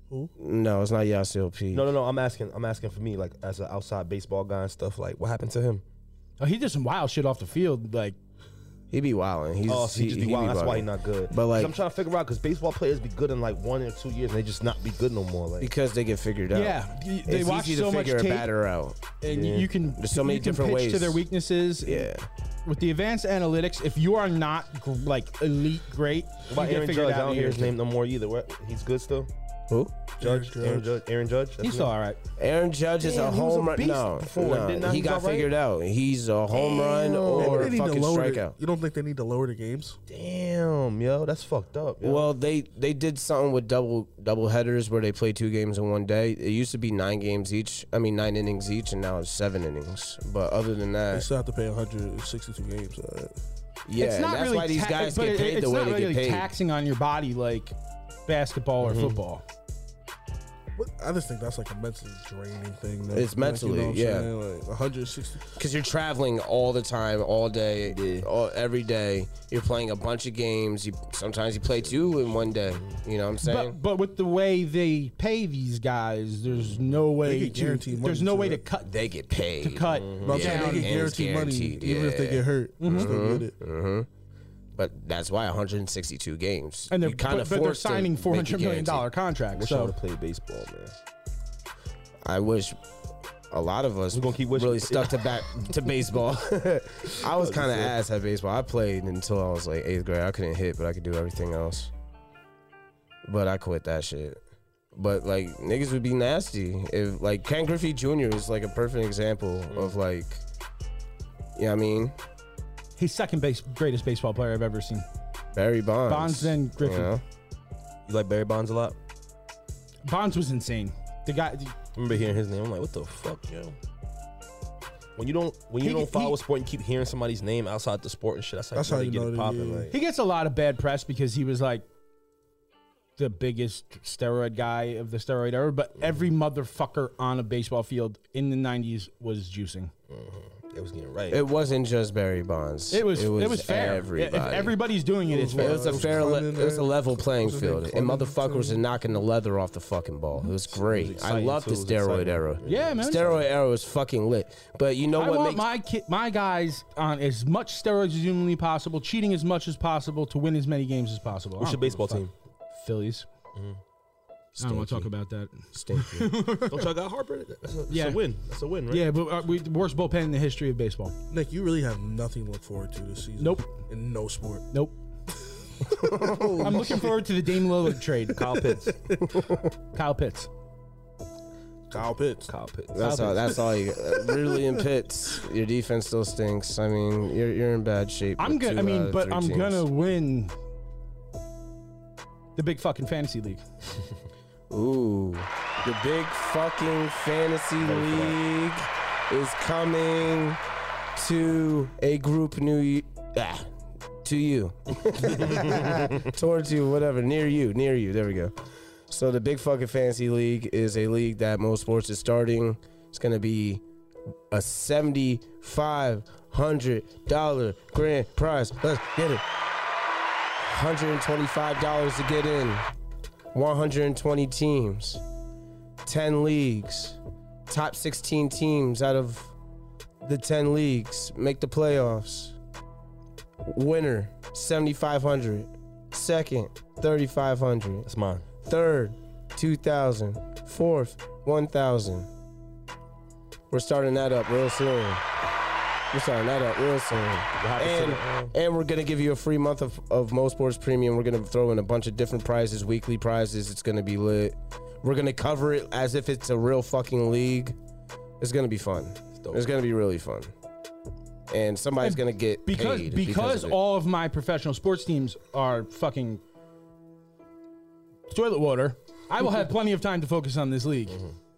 Who? No, it's not Yasiel P. No, no, no. I'm asking. I'm asking for me, like as an outside baseball guy and stuff. Like, what happened to him? Oh, he did some wild shit off the field. Like, He be wilding. He's Oh, so he just be wild. That's why he's not good. But, like- I'm trying to figure out because baseball players be good in like one or two years and they just not be good no more. Like, because they get figured out. yeah, y- they it's watch easy so to much figure a tape, batter out. and Yeah. you can There's so many you can different pitch ways. to their weaknesses. Yeah. With the advanced analytics, if you are not gr- like elite great, what about you get Aaron figured Judge? I out don't in hear years. his name no more either. What? He's good still. Who? Judge, Aaron Aaron Judge, Aaron Judge. That's He's his still name? all right. Aaron Judge is Damn, a he was a home run. beast No, before, and then now no, he he's got all right. figured out. He's a home run Damn. or Maybe a they need to fucking lower strikeout. the, You don't think they need to lower the games? Damn, yo, that's fucked up. Yo. Well, they they did something with double double headers where they play two games in one day. It used to be nine games each. I mean nine innings each, and now it's seven innings. But other than They that, still have to pay one hundred sixty-two games. All right. yeah, it's and not that's really why these ta- guys but get it- paid it's the way not they really get paid. taxing on your body like basketball or Mm-hmm. football. But I just think that's like a mentally draining thing. Though. It's Like, mentally, you know what I'm yeah. saying? Like one hundred sixty. Because you're traveling all the time, all day, Yeah. all, every day. You're playing a bunch of games. You sometimes you play two in one day. You know what I'm saying? But but with the way they pay these guys, there's no way get to guaranteed there's money no for way to that. cut they get paid. to cut No, I'm saying Yeah, they and get it's guaranteed money guaranteed, even if they yeah. get hurt. You still get it. hmm But that's why one hundred sixty-two games. and they're you kind but, of but they're signing four hundred million dollar I contracts. wish I would So have played baseball, man. I wish a lot of us We're gonna keep wishing. really stuck to back to baseball. I was kind of ass at baseball. I played until I was like eighth grade. I couldn't hit, but I could do everything else. But I quit that shit. But like niggas would be nasty if like Ken Griffey Junior is like a perfect example of like, you know what I mean? he's second base greatest baseball player I've ever seen. Barry Bonds. Bonds then Griffey. You know? You like Barry Bonds a lot? Bonds was insane. The guy, I remember hearing his name. I'm like, what the fuck, yo? When you don't when you He- don't follow he- a sport and keep hearing somebody's name outside the sport and shit, that's how That's you how really you get know it that popping. he- Like, he gets a lot of bad press because he was like the biggest steroid guy of the steroid era. But every motherfucker on a baseball field in the nineties was juicing. it was getting right. It wasn't just Barry Bonds. It was it was, fair. Everybody. If everybody's doing it, it's It fair. It was a It was fair, le- fun in it was a there. level playing Wasn't it field, and fun motherfuckers too? are knocking the leather off the fucking ball. It was great. I exciting, love the too. It was steroid exciting. era. Yeah, man. Steroid era was fucking lit. But you know I what want makes my ki- my guys on as much steroids as humanly possible, cheating as much as possible to win as many games as possible. What's I your don't give a baseball fuck. team? Phillies. I don't want to talk about that. Stinky. Don't y'all got Harper? That's a, that's Yeah. a win. That's a win, right? Yeah, but uh, we the worst bullpen in the history of baseball. Nick, you really have nothing to look forward to this season. Nope. In no sport. Nope. I'm looking forward to the Dame Lillard trade. Kyle Pitts. Kyle Pitts. Kyle Pitts. Kyle Pitts. That's all. That's all you. Uh, really in Pitts, your defense still stinks. I mean, you're you're in bad shape. I'm with gonna. two I mean, out of but three I'm teams. gonna win the big fucking fantasy league. Ooh, the big fucking fantasy league is coming to a group near you. Ah, to you, towards you, whatever, near you, near you. There we go. So the big fucking fantasy league is a league that Mo Sports is starting. It's gonna be a seventy-five hundred dollar grand prize. Let's get it. one hundred twenty-five dollars to get in. one hundred twenty teams, ten leagues, top sixteen teams out of the ten leagues make the playoffs. Winner, seventy-five hundred. Second, thirty-five hundred. That's mine. Third, two thousand. Fourth, one thousand. We're starting that up real soon. We're starting that up real soon. And, and we're going to give you a free month of, of Mo Sports Premium. We're going to throw in a bunch of different prizes, weekly prizes. It's going to be lit. We're going to cover it as if it's a real fucking league. It's going to be fun. dope. It's going to be really fun. And somebody's And going to get Because paid because of it. all of my professional sports teams are fucking toilet water. I will have plenty of time to focus on this league.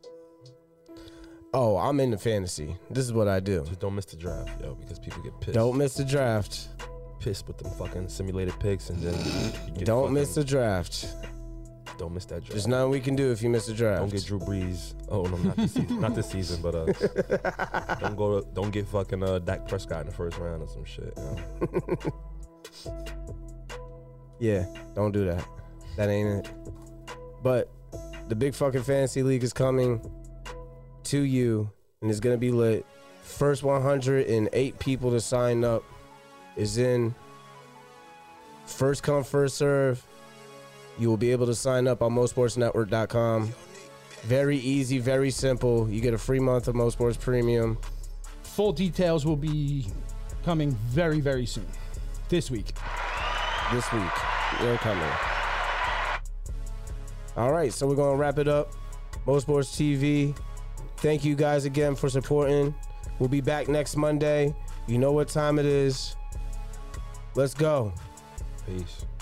Oh, I'm into fantasy. This is what I do. Just don't miss the draft, yo, because people get pissed. Don't miss the draft. Pissed with them fucking simulated picks, and then you get Don't fucking- miss the draft. Don't miss that draft. There's nothing we can do if you miss the draft. Don't get Drew Brees. Oh no, not this season. Not this season, but uh, don't go. To, don't get fucking uh, Dak Prescott in the first round or some shit. You know? Yeah, don't do that. That ain't it. But the Big Fucking Fantasy League is coming to you, and it's gonna be lit. First one hundred eight people to sign up is in. First come, first serve. You will be able to sign up on Mo Sports Network dot com. Very easy, very simple. You get a free month of Mo Sports Premium. Full details will be coming very, very soon. This week. This week. They're coming. All right, so we're going to wrap it up. Mo Sports T V. Thank you guys again for supporting. We'll be back next Monday. You know what time it is. Let's go. Peace.